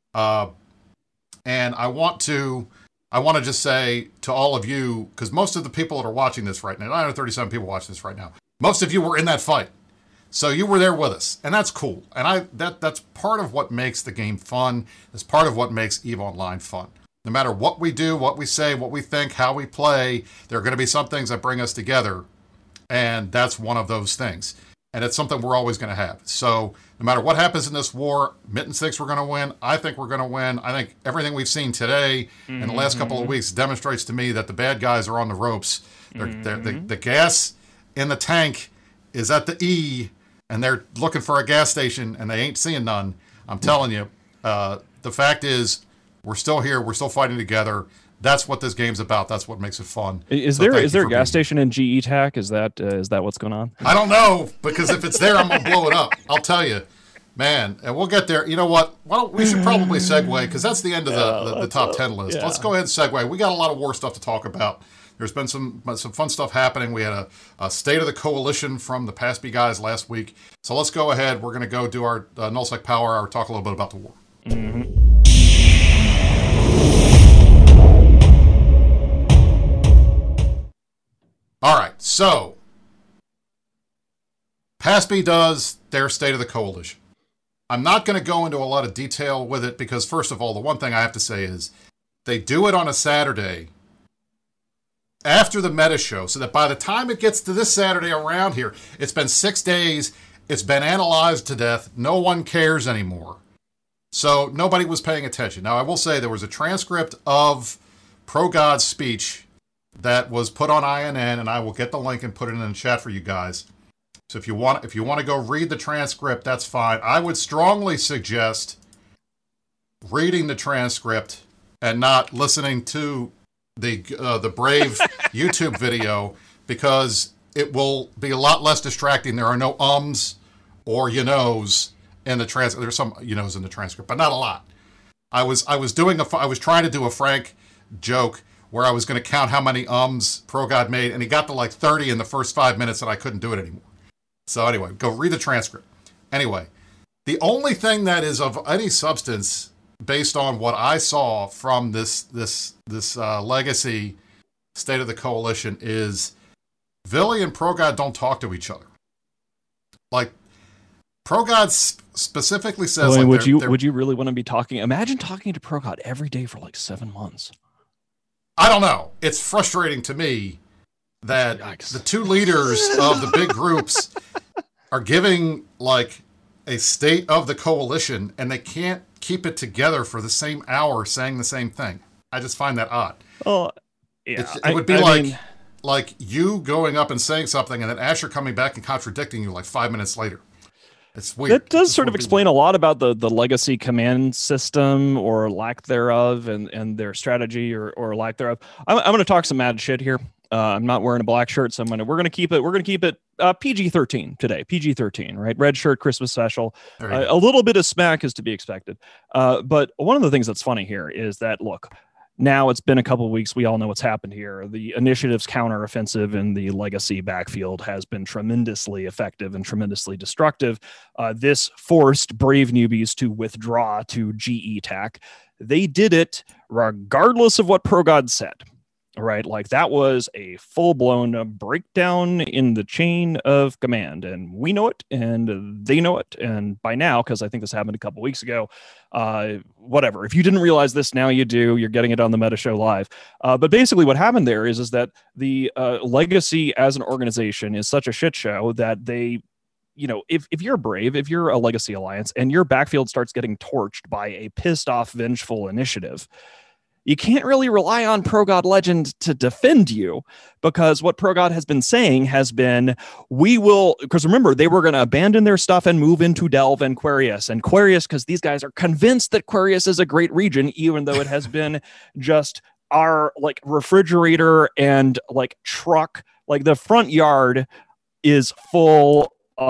And I want to just say to all of you, because most of the people that are watching this right now, 937 people watching this right now, most of you were in that fight. So you were there with us, and that's cool. And that's part of what makes the game fun. It's part of what makes EVE Online fun. No matter what we do, what we say, what we think, how we play, there are going to be some things that bring us together, and that's one of those things. And it's something we're always going to have. So no matter what happens in this war, Mittens thinks we're going to win. I think we're going to win. I think everything we've seen today in the last couple of weeks demonstrates to me that the bad guys are on the ropes. The gas in the tank is at the E, and they're looking for a gas station, and they ain't seeing none. I'm telling you, the fact is, we're still here. We're still fighting together. That's what this game's about. That's what makes it fun. Is there a gas station in GE TAC? Is that what's going on? I don't know, because if it's there, I'm gonna blow it up. I'll tell you, man. And we'll get there. You know what? We should probably segue, because that's the end of the top 10 list. Yeah. Let's go ahead and segue. We got a lot of war stuff to talk about. There's been some fun stuff happening. We had a State of the Coalition from the PASPy guys last week. So let's go ahead. We're gonna go do our NullSec Power Hour, talk a little bit about the war. Mm-hmm. All right, so PASPy does their State of the Coalition. I'm not going to go into a lot of detail with it because, first of all, the one thing I have to say is they do it on a Saturday after the meta show, so that by the time it gets to this Saturday around here, it's been 6 days, it's been analyzed to death, no one cares anymore. So nobody was paying attention. Now, I will say there was a transcript of ProGod's speech that was put on INN, and I will get the link and put it in the chat for you guys. So if you want to go read the transcript, that's fine. I would strongly suggest reading the transcript and not listening to the Brave YouTube video, because it will be a lot less distracting. There are no ums or you-knows in the transcript. There's some you-knows in the transcript, but not a lot. I was trying to do a Frank joke where I was going to count how many ProGod made, and he got to like 30 in the first 5 minutes, and I couldn't do it anymore. So anyway, go read the transcript. Anyway, the only thing that is of any substance, based on what I saw from this legacy State of the Coalition, is Vili and ProGod don't talk to each other. Like, ProGod specifically says, well, like, would you really want to be talking? Imagine talking to ProGod every day for like 7 months. I don't know. It's frustrating to me that the two leaders of the big groups are giving like a State of the Coalition, and they can't keep it together for the same hour saying the same thing. I just find that odd. Oh, yeah. It would be like you going up and saying something, and then Asher coming back and contradicting you like 5 minutes later. It's weird. That does sort of explain a lot about the legacy command system, or lack thereof, and their strategy or lack thereof. I'm going to talk some mad shit here. I'm not wearing a black shirt, so we're going to keep it PG-13 today. PG-13, right? Red shirt, Christmas special. A little bit of smack is to be expected. But one of the things that's funny here is that, look, now it's been a couple of weeks. We all know what's happened here. The initiative's counteroffensive in the legacy backfield has been tremendously effective and tremendously destructive. This forced Brave newbies to withdraw to GE TAC. They did it regardless of what ProGod said. Right, like that was a full-blown breakdown in the chain of command, and we know it, and they know it, and by now, because I think this happened a couple weeks ago, whatever. If you didn't realize this, now you do. You're getting it on the Meta Show Live. But basically, what happened there is that the legacy as an organization is such a shit show that they, if you're Brave, if you're a Legacy Alliance, and your backfield starts getting torched by a pissed-off, vengeful initiative, you can't really rely on ProGod Legend to defend you, because what ProGod has been saying has been, we will, because remember, they were going to abandon their stuff and move into Delve and Quarius, because these guys are convinced that Quarius is a great region, even though it has been just our like refrigerator and like truck, like the front yard is full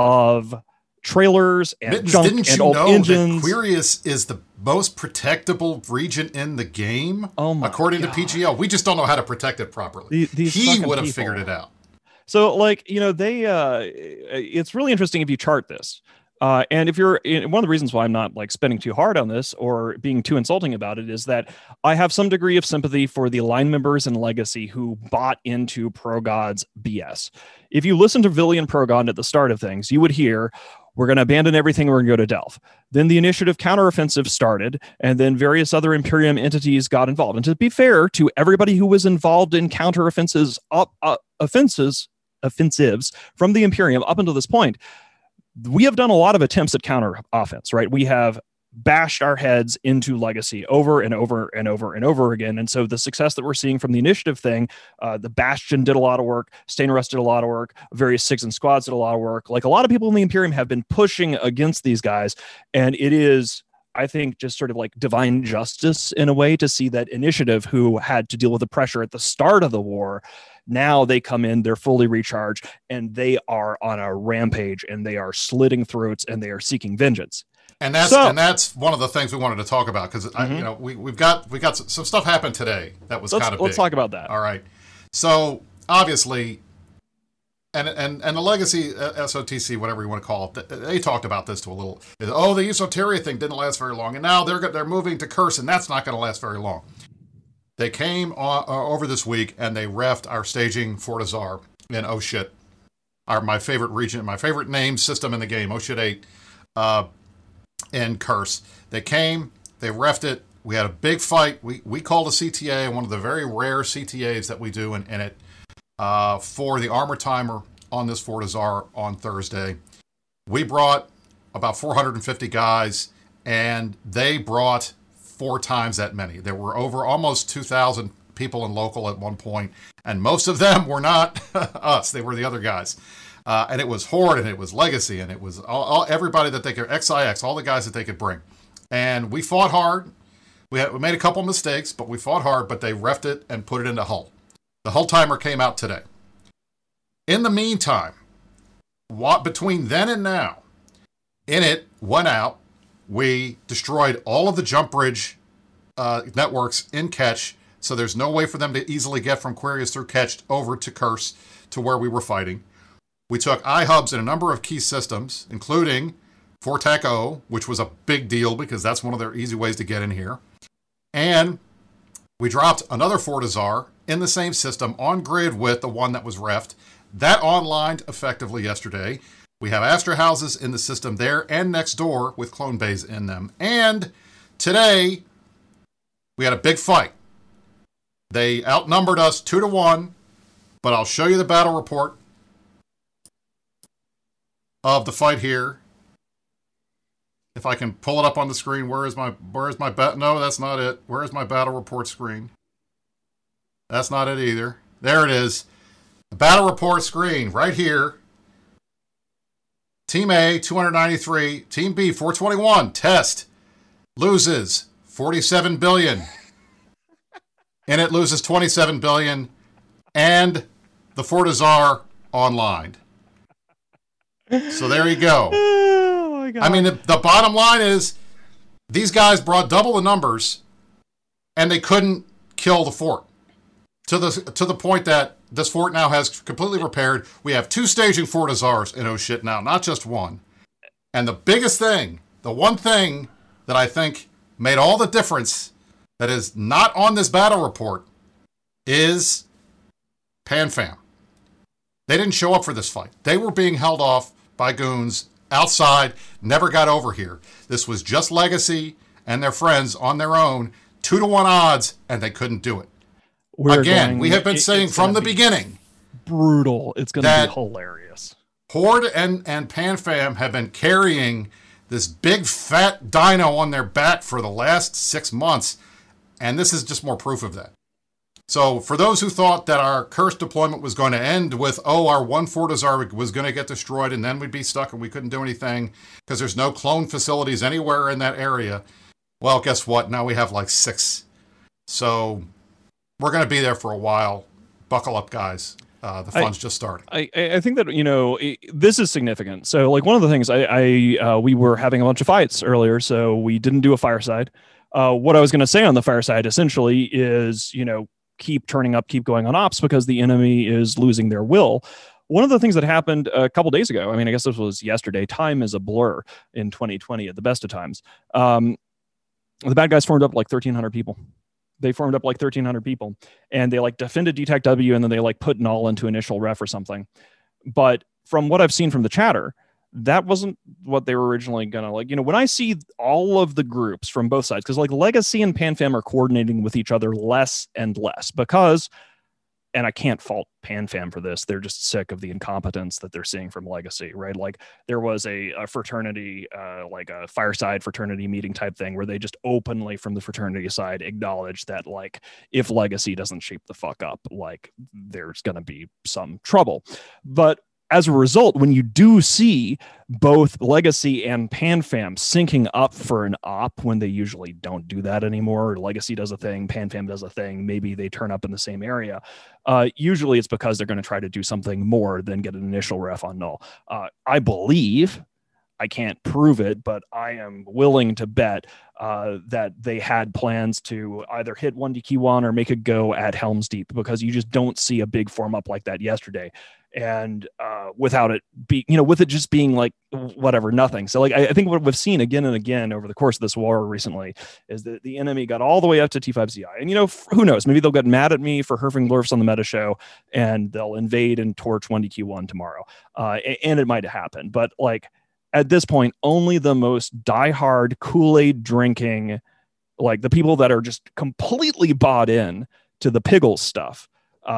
of trailers and Mittens, junk didn't and you old know engines. That Quarius is the most protectable region in the game, according to PGL. We just don't know how to protect it properly. These he would have people. figured it out. So like, they it's really interesting if you chart this. And if you're one of the reasons why I'm not like spending too hard on this or being too insulting about it is that I have some degree of sympathy for the line members and Legacy who bought into ProGod's BS. If you listen to Villian ProGod at the start of things, you would hear, we're going to abandon everything. We're going to go to Delph. Then the initiative counteroffensive started, and then various other Imperium entities got involved. And to be fair to everybody who was involved in counteroffensives, offensives from the Imperium up until this point, we have done a lot of attempts at counter offense, right? We have bashed our heads into Legacy over and over and over and over again. And so the success that we're seeing from the initiative thing, the Bastion did a lot of work, Stainrust did a lot of work, various Six and squads did a lot of work. Like a lot of people in the Imperium have been pushing against these guys. And it is, I think, just sort of like divine justice in a way to see that initiative who had to deal with the pressure at the start of the war. Now they come in, they're fully recharged, and they are on a rampage, and they are slitting throats, and they are seeking vengeance. And that's one of the things we wanted to talk about because we've got some stuff happened today that was kind of big. Let's talk about that. All right. So obviously, and the Legacy SOTC, whatever you want to call it, they talked about this to a little. Oh, the Esoteria thing didn't last very long, and now they're moving to Curse, and that's not going to last very long. They came over this week and they reffed our staging Fort Azar in Oh Shit, my favorite region, my favorite name system in the game, Oh Shit 8, in Curse. They came, they reffed it. We had a big fight. We called a CTA, one of the very rare CTAs that we do in it, for the armor timer on this Fort Azar on Thursday. We brought about 450 guys, and they brought 4 times that many. There were over almost 2,000 people in local at one point, and most of them were not us. They were the other guys. And it was Horde, and it was Legacy, and it was everybody that they could, XIX, all the guys that they could bring. And we fought hard. We made a couple mistakes, but we fought hard, but they reffed it and put it into Hull. The Hull timer came out today. In the meantime, between then and now, in it went out. We destroyed all of the jump bridge networks in Ketch, so there's no way for them to easily get from Quirius through Ketch over to Curse to where we were fighting. We took iHubs in a number of key systems, including Fortec O, which was a big deal because that's one of their easy ways to get in here. And we dropped another Fort Azar in the same system on grid with the one that was reffed. That online effectively yesterday. We have Astra houses in the system there and next door with clone bays in them. And today, we had a big fight. They outnumbered us 2-1, but I'll show you the battle report of the fight here. If I can pull it up on the screen, where is my no, that's not it. Where is my battle report screen? That's not it either. There it is. The battle report screen right here. Team A, 293. Team B, 421. Test. Loses 47 billion. And it loses 27 billion. And the Fort Azar online. So there you go. Oh my God. I mean, the bottom line is these guys brought double the numbers and they couldn't kill the fort. To the point that this fort now has completely repaired. We have 2 staging Fort Azars in Oh Shit now, not just one. And the biggest thing, the one thing that I think made all the difference that is not on this battle report is PanFam. They didn't show up for this fight. They were being held off by goons outside, never got over here. This was just Legacy and their friends on their own, 2-1 odds, and they couldn't do it. We have been saying from the beginning. Brutal. It's going to be hilarious. Horde and PanFam have been carrying this big fat dino on their back for the last 6 months, and this is just more proof of that. So for those who thought that our Curse deployment was going to end with, our one Fort Azar was going to get destroyed and then we'd be stuck and we couldn't do anything because there's no clone facilities anywhere in that area. Well, guess what? Now we have like 6. So we're going to be there for a while. Buckle up, guys. The fun's just starting. I think that, this is significant. So like one of the things we were having a bunch of fights earlier, so we didn't do a fireside. What I was going to say on the fireside essentially is, keep turning up, keep going on ops because the enemy is losing their will. one of the things that happened a couple days ago, I mean, I guess this was yesterday. Time is a blur in 2020 at the best of times. The bad guys formed up like 1,300 people. They formed up like 1,300 people, and they like defended DTAC W, and then they like put null into initial ref or something. But from what I've seen from the chatter, that wasn't what they were originally gonna like. You know, when I see all of the groups from both sides, because like Legacy and PanFam are coordinating with each other less and less because, and I can't fault PanFam for this, they're just sick of the incompetence that they're seeing from Legacy, right? Like there was a fraternity, like a fireside fraternity meeting type thing where they just openly from the fraternity side acknowledge that like if Legacy doesn't shape the fuck up, like there's gonna be some trouble. But as a result, when you do see both Legacy and PanFam syncing up for an op when they usually don't do that anymore, Legacy does a thing, PanFam does a thing, maybe they turn up in the same area. Usually it's because they're going to try to do something more than get an initial ref on null. I believe, I can't prove it, but I am willing to bet that they had plans to either hit 1DQ1 or make a go at Helm's Deep, because you just don't see a big form up like that yesterday. And without it be, you know, with it just being like whatever, nothing. So like, I think what we've seen again and again over the course of this war recently is that the enemy got all the way up to T5ZI. And, you know, who knows, maybe they'll get mad at me for herfing Lurfs on the meta show and they'll invade and torch 1DQ1 tomorrow. And it might happen. But like at this point, only the most diehard Kool-Aid drinking, like the people that are just completely bought in to the Piggles stuff,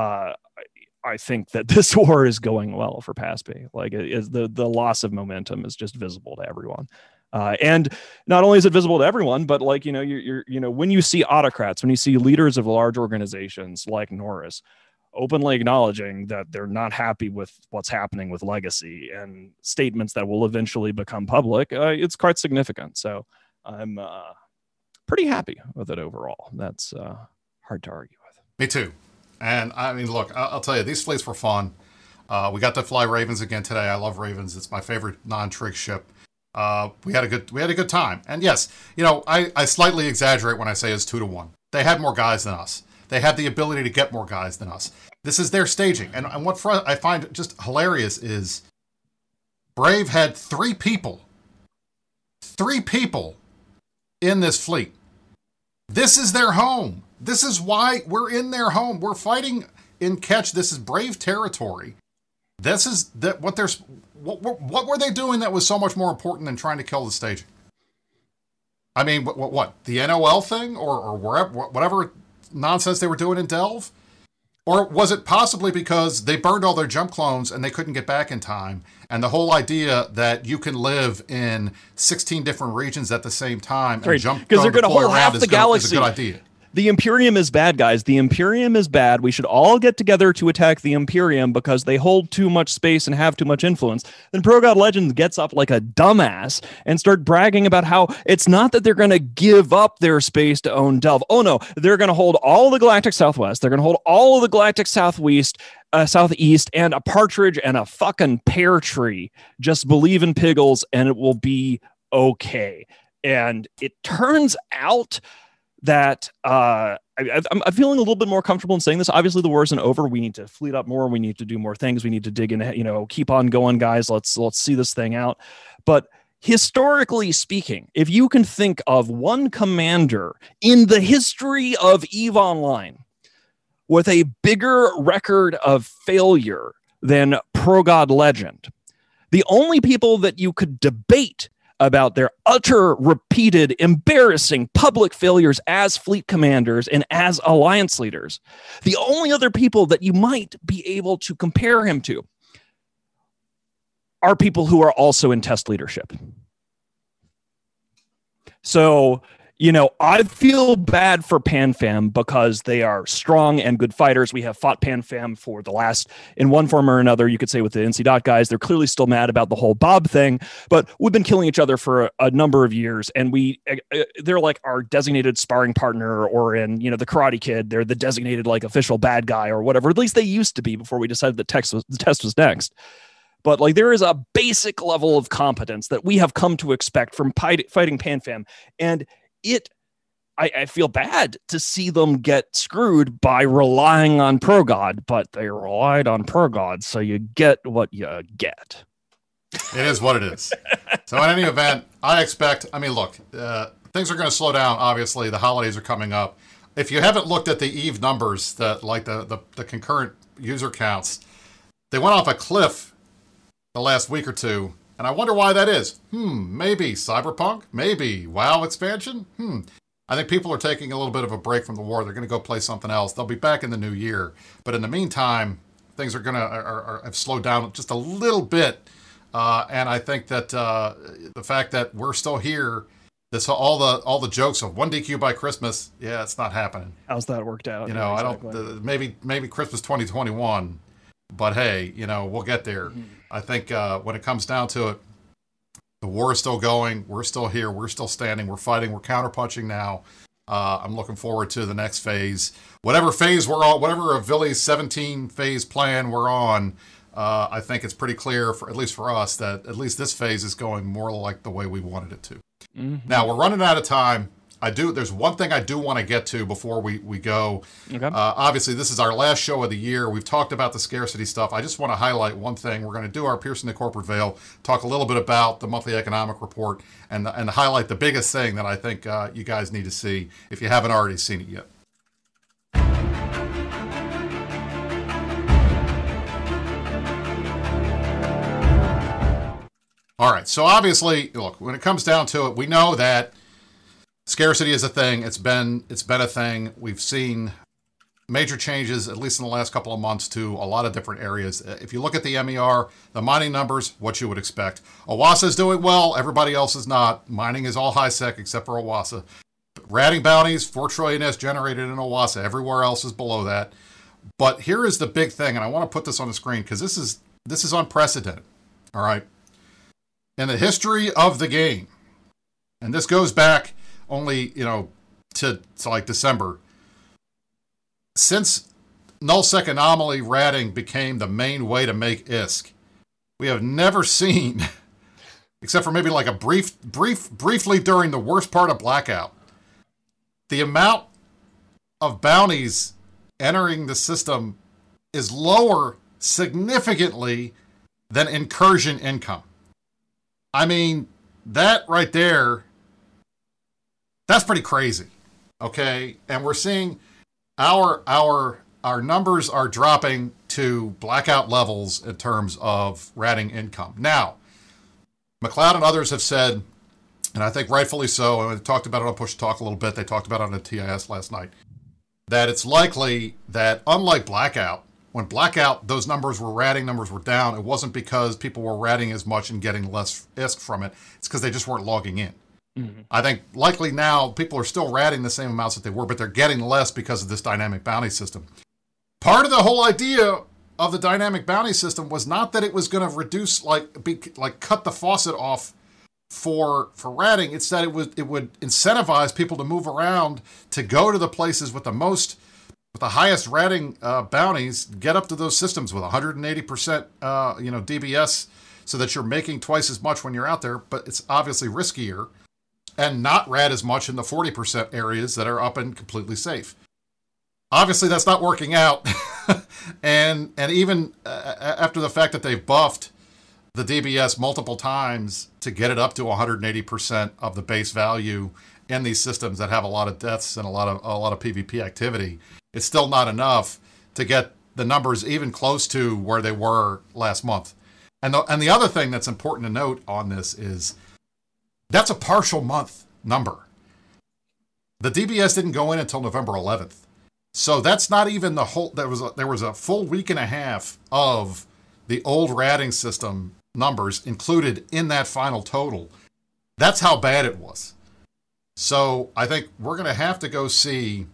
I think that this war is going well for PASP. Like it is the loss of momentum is just visible to everyone. And not only is it visible to everyone, but like, you know, you're when you see autocrats, when you see leaders of large organizations like Norris openly acknowledging that they're not happy with what's happening with Legacy and statements that will eventually become public, it's quite significant. So I'm pretty happy with it overall. That's hard to argue with. Me too. And I mean, look, I'll tell you, these fleets were fun. We got to fly Ravens again today. I love Ravens. It's my favorite non-trig ship. We had a good time. And yes, you know, I slightly exaggerate when I say it's 2-1. They had more guys than us. They had the ability to get more guys than us. This is their staging. And what I find just hilarious is Brave had 3 people in this fleet. This is their home. This is why we're in their home. We're fighting in Ketch. This is Brave territory. This is what were they doing that was so much more important than trying to kill the staging? I mean, what the NOL thing or wherever, whatever nonsense they were doing in Delve? Or was it possibly because they burned all their jump clones and they couldn't get back in time? And the whole idea that you can live in 16 different regions at the same time and jump because they're going to hold half the galaxy. Is a good idea. The Imperium is bad, guys. The Imperium is bad. We should all get together to attack the Imperium because they hold too much space and have too much influence. Then Pro God Legends gets up like a dumbass and start bragging about how it's not that they're going to give up their space to own Delve. Oh, no. They're going to hold all of the Galactic Southwest. They're going to hold all of the Galactic Southeast, and a partridge and a fucking pear tree. Just believe in Piggles and it will be okay. And it turns out that I'm feeling a little bit more comfortable in saying this. Obviously, the war isn't over. We need to fleet up more. We need to do more things. We need to dig in. You know, keep on going, guys. Let's see this thing out. But historically speaking, if you can think of one commander in the history of EVE Online with a bigger record of failure than Pro God Legend, the only people that you could debate about their utter, repeated, embarrassing public failures as fleet commanders and as alliance leaders, the only other people that you might be able to compare him to are people who are also in test leadership. So, you know, I feel bad for PanFam because they are strong and good fighters. We have fought PanFam for the last, in one form or another, you could say with the NC Dot guys. They're clearly still mad about the whole Bob thing, but we've been killing each other for a number of years, and they're like our designated sparring partner, or in, you know, the Karate Kid, they're the designated like official bad guy or whatever. At least they used to be before we decided the test was next. But like there is a basic level of competence that we have come to expect from fighting PanFam, and it I feel bad to see them get screwed by relying on ProGod, but they relied on ProGod, so you get what you get. It is what it is. So in any event, I expect, I mean, look, things are going to slow down, obviously. The holidays are coming up. If you haven't looked at the EVE numbers, the concurrent user counts, they went off a cliff the last week or two, and I wonder why that is. Maybe Cyberpunk? Maybe WoW expansion? I think people are taking a little bit of a break from the war. They're going to go play something else. They'll be back in the new year. But in the meantime, things are have slowed down just a little bit. And I think that the fact that we're still here, all the jokes of 1DQ by Christmas, yeah, it's not happening. How's that worked out? You know, exactly. I don't. Maybe Christmas 2021, but hey, you know, we'll get there. I think when it comes down to it, the war is still going. We're still here. We're still standing. We're fighting. We're counterpunching now. I'm looking forward to the next phase. Whatever phase we're on, whatever of Vili's 17 phase plan we're on, I think it's pretty clear, at least for us, that at least this phase is going more like the way we wanted it to. Now, we're running out of time. There's one thing I do want to get to before we go. Okay. Obviously, this is our last show of the year. We've talked about the scarcity stuff. I just want to highlight one thing. We're going to do our Piercing the Corporate Veil, talk a little bit about the monthly economic report, and highlight the biggest thing that I think you guys need to see if you haven't already seen it yet. All right, so obviously, look, when it comes down to it, we know that scarcity is a thing. It's been a thing. We've seen major changes, at least in the last couple of months, to a lot of different areas. If you look at the MER, the mining numbers, what you would expect. Owasso is doing well. Everybody else is not. Mining is all high sec except for Owasso. Ratting bounties, 4 trillion S generated in Owasso. Everywhere else is below that. But here is the big thing, and I want to put this on the screen because this is unprecedented. All right. In the history of the game, and this goes back only, to like December, since nullsec anomaly ratting became the main way to make ISK, we have never seen, except for maybe like a briefly during the worst part of Blackout, the amount of bounties entering the system is lower significantly than incursion income. I mean, that right there, that's pretty crazy, okay? And we're seeing our numbers are dropping to Blackout levels in terms of ratting income. Now, McLeod and others have said, and I think rightfully so, and we talked about it on Push Talk a little bit, they talked about it on the TIS last night, that it's likely that unlike Blackout, when Blackout, those ratting numbers were down, it wasn't because people were ratting as much and getting less ISK from it. It's because they just weren't logging in. I think likely now people are still ratting the same amounts that they were, but they're getting less because of this dynamic bounty system. Part of the whole idea of the dynamic bounty system was not that it was going to reduce, cut the faucet off for ratting. It's that it would incentivize people to move around, to go to the places with the highest ratting bounties, get up to those systems with 180% DBS, so that you're making twice as much when you're out there, but it's obviously riskier, and not rat as much in the 40% areas that are up and completely safe. Obviously, that's not working out, and even after the fact that they've buffed the DBS multiple times to get it up to 180% of the base value in these systems that have a lot of deaths and a lot of PvP activity, it's still not enough to get the numbers even close to where they were last month. And the other thing that's important to note on this is that's a partial month number. The DBS didn't go in until November 11th. So that's not even the whole, there was a full week and a half of the old ratting system numbers included in that final total. That's how bad it was. So I think we're going to have to go see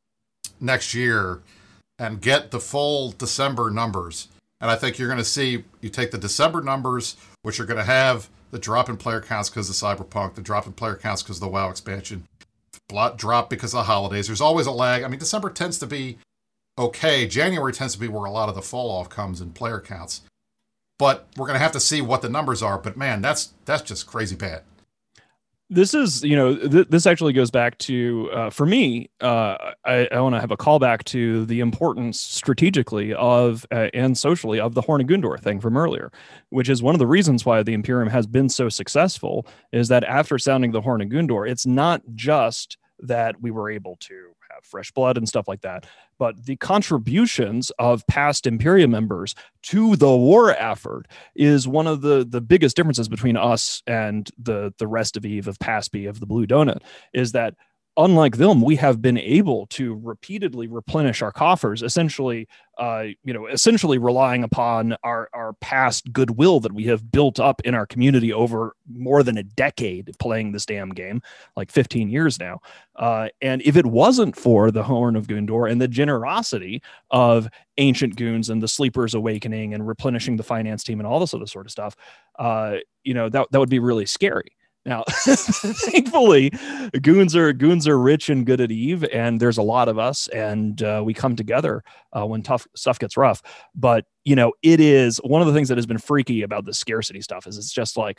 next year and get the full December numbers. And I think you're going to see, you take the December numbers, which are going to have the drop in player counts because of Cyberpunk, the drop in player counts because of the WoW expansion, drop because of the holidays. There's always a lag. I mean, December tends to be okay. January tends to be where a lot of the fall off comes in player counts. But we're going to have to see what the numbers are. But man, that's just crazy bad. This is, this actually goes back to, for me, I want to have a callback to the importance strategically of and socially of the Horn of Gondor thing from earlier, which is one of the reasons why the Imperium has been so successful, is that after sounding the Horn of Gondor, it's not just that we were able to have fresh blood and stuff like that, but the contributions of past Imperium members to the war effort is one of the biggest differences between us and the rest of Eve, of Paspy, of the Blue Donut, is that unlike them, we have been able to repeatedly replenish our coffers, essentially relying upon our past goodwill that we have built up in our community over more than a decade playing this damn game, like 15 years now. And if it wasn't for the Horn of Gondor and the generosity of Ancient Goons and the Sleepers Awakening and replenishing the finance team and all this other sort of stuff, that would be really scary. Now, thankfully, goons are rich and good at Eve, and there's a lot of us, and we come together when tough stuff gets rough. But it is one of the things that has been freaky about the scarcity stuff is it's just like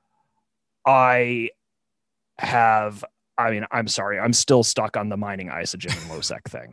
I'm sorry, I'm still stuck on the mining Isogen and Losec thing.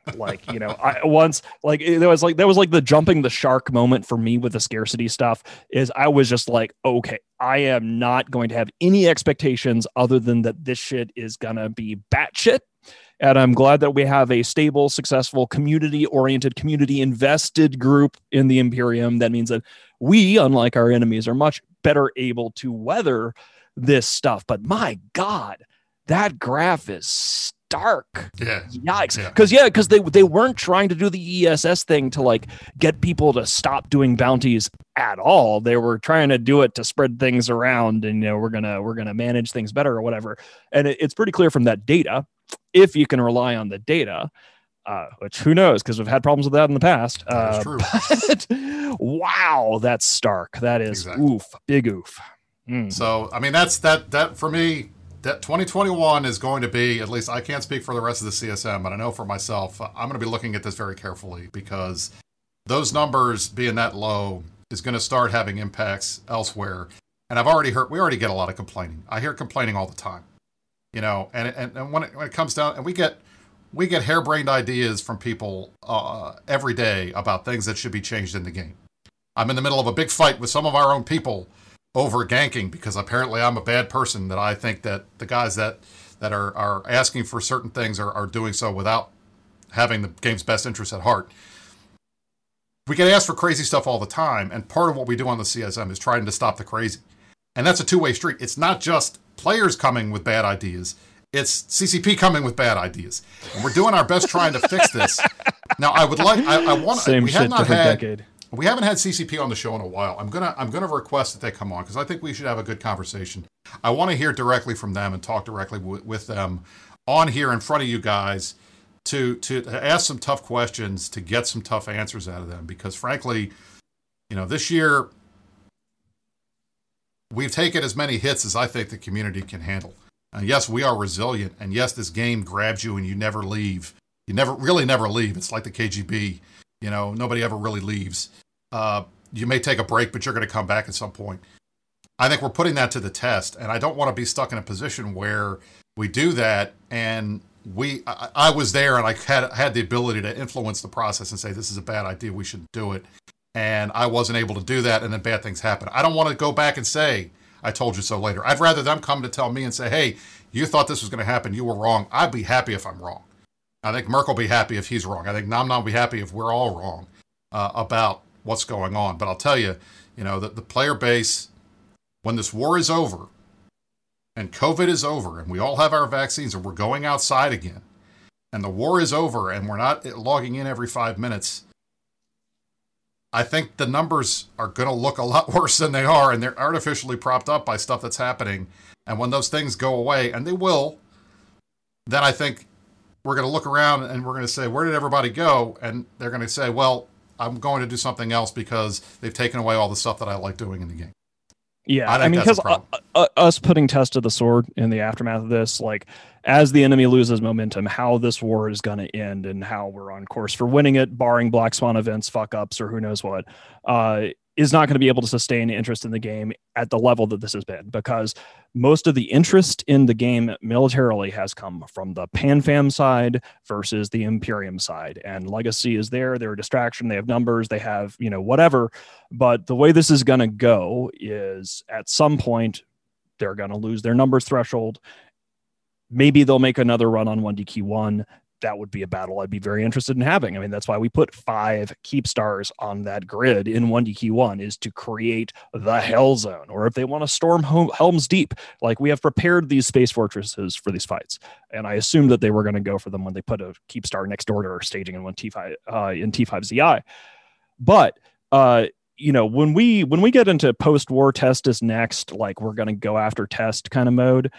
That was like the jumping the shark moment for me with the scarcity stuff. Is I was just like, okay, I am not going to have any expectations other than that this shit is gonna be batshit. And I'm glad that we have a stable, successful, community-oriented, community-invested group in the Imperium. That means that we, unlike our enemies, are much better able to weather this stuff. But my God, that graph is stark. Yeah. Yikes. Because they weren't trying to do the ESS thing to like get people to stop doing bounties at all. They were trying to do it to spread things around, and we're gonna manage things better or whatever. And it's pretty clear from that data, if you can rely on the data, which who knows, because we've had problems with that in the past. That's true. But, wow, that's stark. That is oof, big oof. So I mean, that's that for me. That 2021 is going to be, at least I can't speak for the rest of the CSM, but I know for myself, I'm going to be looking at this very carefully, because those numbers being that low is going to start having impacts elsewhere. And we already get a lot of complaining. I hear complaining all the time, and when it comes down, and we get harebrained ideas from people every day about things that should be changed in the game. I'm in the middle of a big fight with some of our own people over ganking, because apparently I'm a bad person, that I think that the guys that are asking for certain things are doing so without having the game's best interest at heart. We get asked for crazy stuff all the time, and part of what we do on the CSM is trying to stop the crazy. And that's a two-way street. It's not just players coming with bad ideas, it's CCP coming with bad ideas. And we're doing our best trying to fix this. Now, I want same shit, different decade. We haven't had CCP on the show in a while. I'm gonna request that they come on, because I think we should have a good conversation. I want to hear directly from them and talk directly with them on here in front of you guys to ask some tough questions, to get some tough answers out of them. Because frankly, this year we've taken as many hits as I think the community can handle. And yes, we are resilient. And yes, this game grabs you and you never leave. You never leave. It's like the KGB. Nobody ever really leaves. You may take a break, but you're going to come back at some point. I think we're putting that to the test, and I don't want to be stuck in a position where we do that, and I was there, and I had the ability to influence the process and say, this is a bad idea, we shouldn't do it. And I wasn't able to do that, and then bad things happen. I don't want to go back and say, I told you so later. I'd rather them come to tell me and say, hey, you thought this was going to happen, you were wrong. I'd be happy if I'm wrong. I think Merkel will be happy if he's wrong. I think Nom will be happy if we're all wrong about what's going on. But I'll tell you, the player base, when this war is over and COVID is over and we all have our vaccines and we're going outside again and the war is over and we're not logging in every 5 minutes, I think the numbers are going to look a lot worse than they are, and they're artificially propped up by stuff that's happening. And when those things go away, and they will, then I think we're going to look around and we're going to say, where did everybody go? And they're going to say, well, I'm going to do something else because they've taken away all the stuff that I like doing in the game. Yeah, I mean, because us putting Test of the Sword in the aftermath of this, like, as the enemy loses momentum, how this war is going to end and how we're on course for winning it, barring Black Swan events, fuck ups, or who knows what, is not going to be able to sustain interest in the game at the level that this has been, because most of the interest in the game militarily has come from the PanFam side versus the Imperium side. And Legacy is there. They're a distraction. They have numbers. They have, whatever. But the way this is going to go is at some point, they're going to lose their numbers threshold. Maybe they'll make another run on 1DQ1. That would be a battle I'd be very interested in having. I mean, that's why we put 5 keep stars on that grid in 1DQ1, is to create the hell zone. Or if they want to storm Helm's Deep, like, we have prepared these space fortresses for these fights. And I assumed that they were going to go for them when they put a keep star next door to our staging in T5ZI. But when we get into post-war Testis next, like, we're going to go after test kind of mode.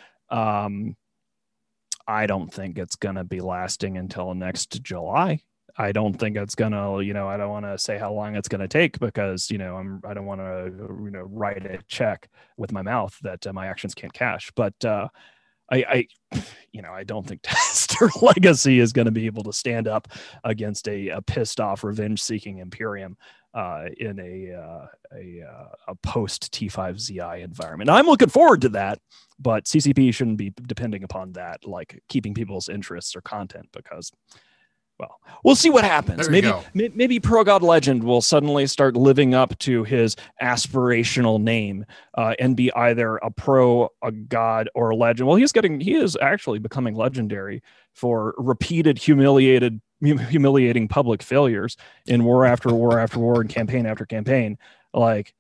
I don't think it's going to be lasting until next July. I don't think it's going to, I don't want to say how long it's going to take, because, I don't want to, write a check with my mouth that my actions can't cash. But I don't think Test or Legacy is going to be able to stand up against a pissed off revenge seeking Imperium in a post T5ZI environment. Now, I'm looking forward to that, but CCP shouldn't be depending upon that, like keeping people's interests or content, because, well, we'll see what happens. Maybe Pro God Legend will suddenly start living up to his aspirational name and be either a pro, a god, or a legend. Well, he is actually becoming legendary for repeated humiliating public failures in war after war after war and campaign after campaign. Like,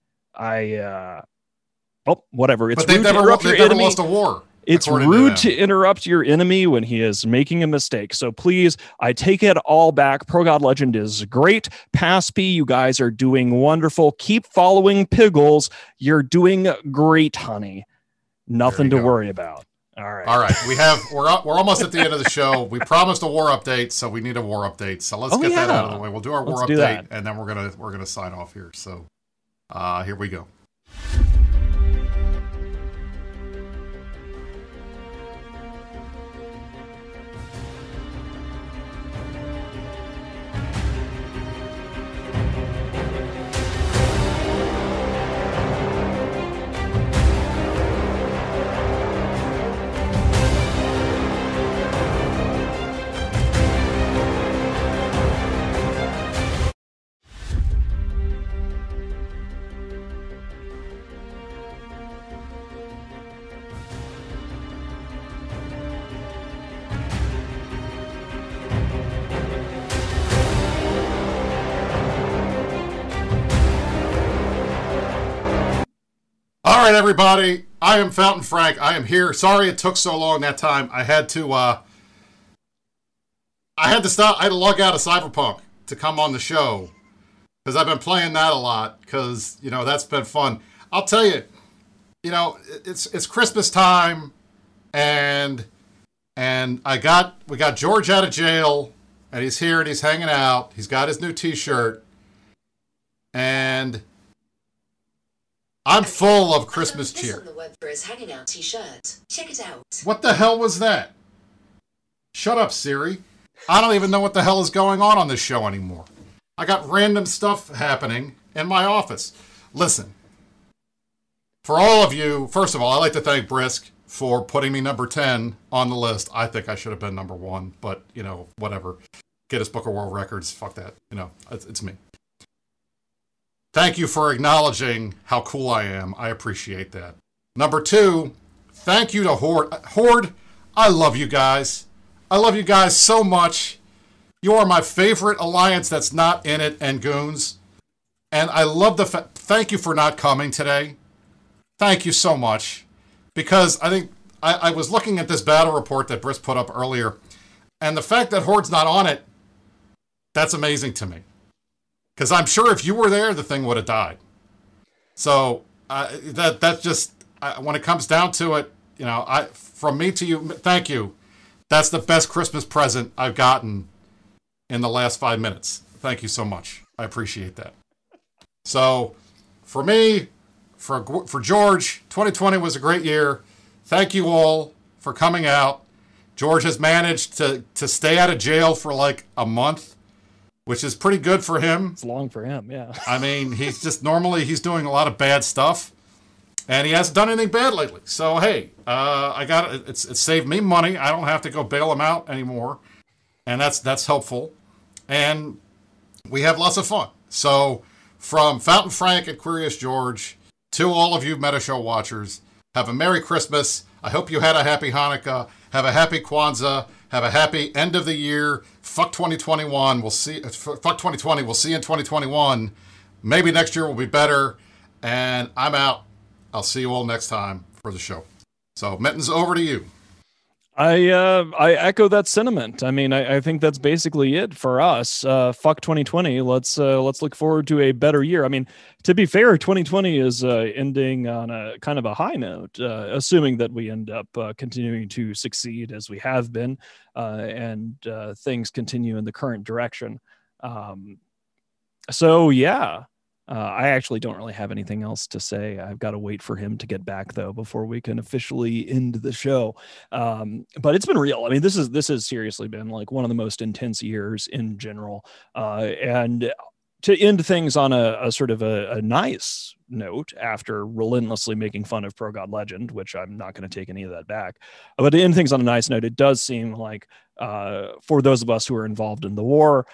whatever. It's but they've never lost a war. It's rude to interrupt your enemy when he is making a mistake. So please, I take it all back. Pro God Legend is great. Paspy, you guys are doing wonderful. Keep following Piggles. You're doing great, honey. Nothing to worry about. All right. We're almost at the end of the show. We promised a war update, so we need a war update. So let's get that out of the way. We'll do our war update, and then we're gonna sign off here. So here we go. All right, everybody. I am Fountain Frank. I am here. Sorry it took so long that time. I had to stop. I had to log out of Cyberpunk to come on the show because I've been playing that a lot because, that's been fun. I'll tell you, it's Christmas time and we got George out of jail and he's here and he's hanging out. He's got his new t-shirt and I'm full of Christmas cheer. On the web for his hanging out t-shirt. Check it out. What the hell was that? Shut up, Siri. I don't even know what the hell is going on this show anymore. I got random stuff happening in my office. Listen, for all of you, first of all, I'd like to thank Brisk for putting me number 10 on the list. I think I should have been number 1, but, whatever. Guinness Book of World Records, fuck that. It's me. Thank you for acknowledging how cool I am. I appreciate that. Number 2, thank you to Horde. Horde, I love you guys. I love you guys so much. You are my favorite alliance that's not in it and Goons. And I love thank you for not coming today. Thank you so much. Because I think I was looking at this battle report that Brisk put up earlier. And the fact that Horde's not on it, that's amazing to me. Because I'm sure if you were there, the thing would have died. So that's just, when it comes down to it, from me to you, thank you. That's the best Christmas present I've gotten in the last 5 minutes. Thank you so much. I appreciate that. So for me, for George, 2020 was a great year. Thank you all for coming out. George has managed to stay out of jail for like a month. which is pretty good for him. It's long for him, yeah. I mean, he's doing a lot of bad stuff, and he hasn't done anything bad lately. So hey, it's saved me money. I don't have to go bail him out anymore, and that's helpful. And we have lots of fun. So from Fountain Frank and Curious George to all of you Meta Show watchers, have a Merry Christmas. I hope you had a happy Hanukkah. Have a happy Kwanzaa. Have a happy end of the year. Fuck 2021. Fuck 2020. We'll see you in 2021. Maybe next year will be better. And I'm out. I'll see you all next time for the show. So, Mittens, over to you. I echo that sentiment. I mean, I think that's basically it for us. Fuck 2020. Let's look forward to a better year. I mean, to be fair, 2020 is ending on a kind of a high note, assuming that we end up continuing to succeed as we have been, and things continue in the current direction. So yeah. I actually don't really have anything else to say. I've got to wait for him to get back, though, before we can officially end the show. But it's been real. I mean, this has seriously been like one of the most intense years in general. And to end things on a sort of a nice note, after relentlessly making fun of Pro God Legend, which I'm not going to take any of that back, but to end things on a nice note, it does seem like for those of us who are involved in the war,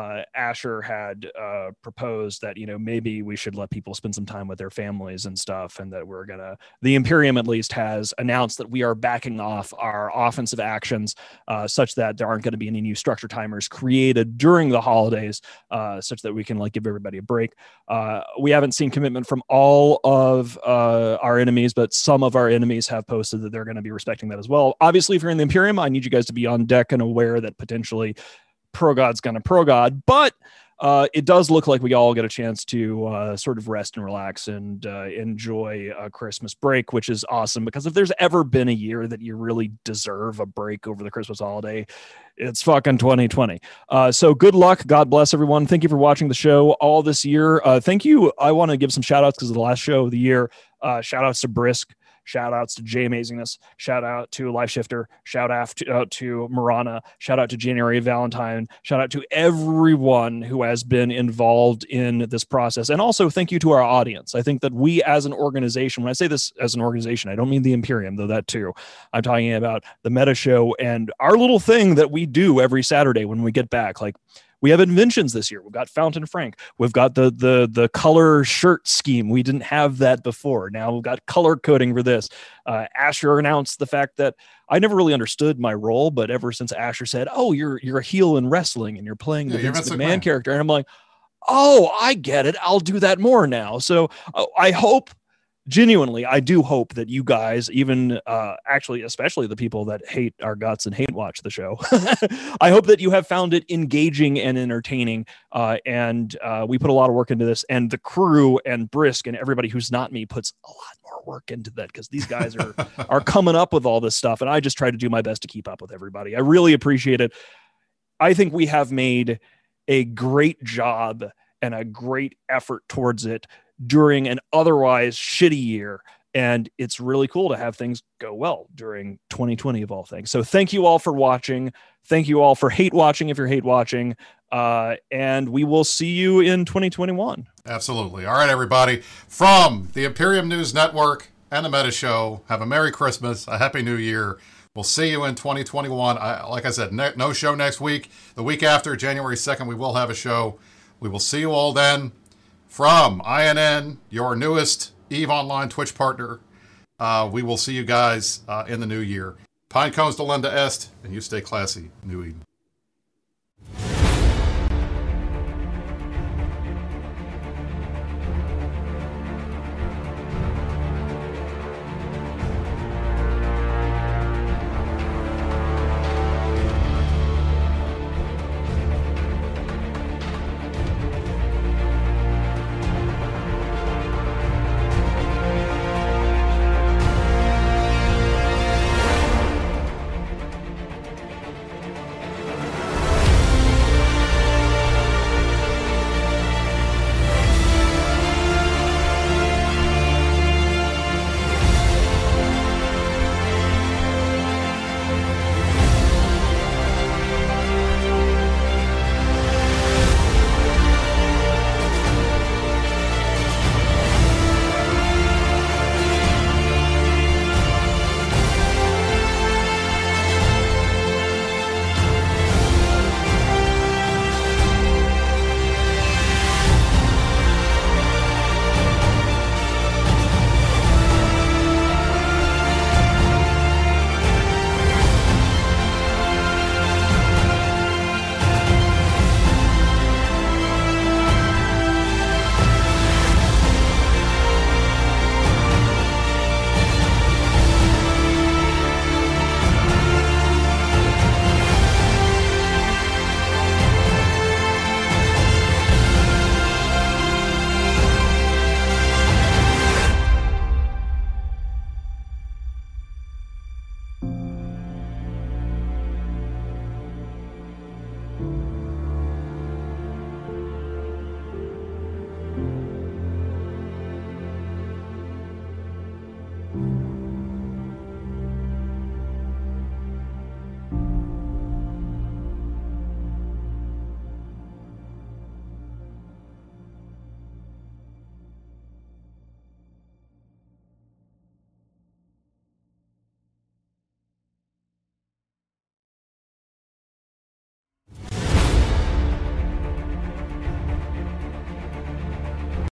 Asher had proposed that, maybe we should let people spend some time with their families and stuff, and that the Imperium at least has announced that we are backing off our offensive actions such that there aren't going to be any new structure timers created during the holidays, such that we can give everybody a break. We haven't seen commitment from all of our enemies, but some of our enemies have posted that they're going to be respecting that as well. Obviously, if you're in the Imperium, I need you guys to be on deck and aware that potentially Pro God's going to Pro God, but it does look like we all get a chance to sort of rest and relax and enjoy a Christmas break, which is awesome, because if there's ever been a year that you really deserve a break over the Christmas holiday, it's fucking 2020. So good luck. God bless everyone. Thank you for watching the show all this year. Thank you. I want to give some shout outs because of the last show of the year. Shout outs to Brisk. Shout outs to Jay Amazingness. Shout out to Life Shifter. Shout out to Marana. Shout out to January Valentine. Shout out to everyone who has been involved in this process. And also thank you to our audience. I think that we as an organization, when I say this as an organization, I don't mean the Imperium, though that too. I'm talking about the Meta Show and our little thing that we do every Saturday when we get back. We have inventions this year. We've got Fountain Frank. We've got the color shirt scheme. We didn't have that before. Now we've got color coding for this. Asher announced the fact that I never really understood my role, but ever since Asher said, "Oh, you're a heel in wrestling and you're playing the Vince McMahon character," and I'm like, "Oh, I get it. I'll do that more now." So I hope. Genuinely, I do hope that you guys, even actually, especially the people that hate our guts and hate watch the show, I hope that you have found it engaging and entertaining. And we put a lot of work into this, and the crew and Brisk and everybody who's not me puts a lot more work into that, because these guys are coming up with all this stuff, and I just try to do my best to keep up with everybody. I really appreciate it. I think we have made a great job and a great effort towards it during an otherwise shitty year. And it's really cool to have things go well during 2020 of all things. So thank you all for watching. Thank you all for hate watching if you're hate watching. And we will see you in 2021. Absolutely. All right, everybody. From the Imperium News Network and the Meta Show, have a Merry Christmas, a Happy New Year. We'll see you in 2021. Like I said, no show next week. The week after, January 2nd, we will have a show. We will see you all then. From INN, your newest EVE Online Twitch partner, we will see you guys in the new year. Pine cones delenda est, and you stay classy, New Eden.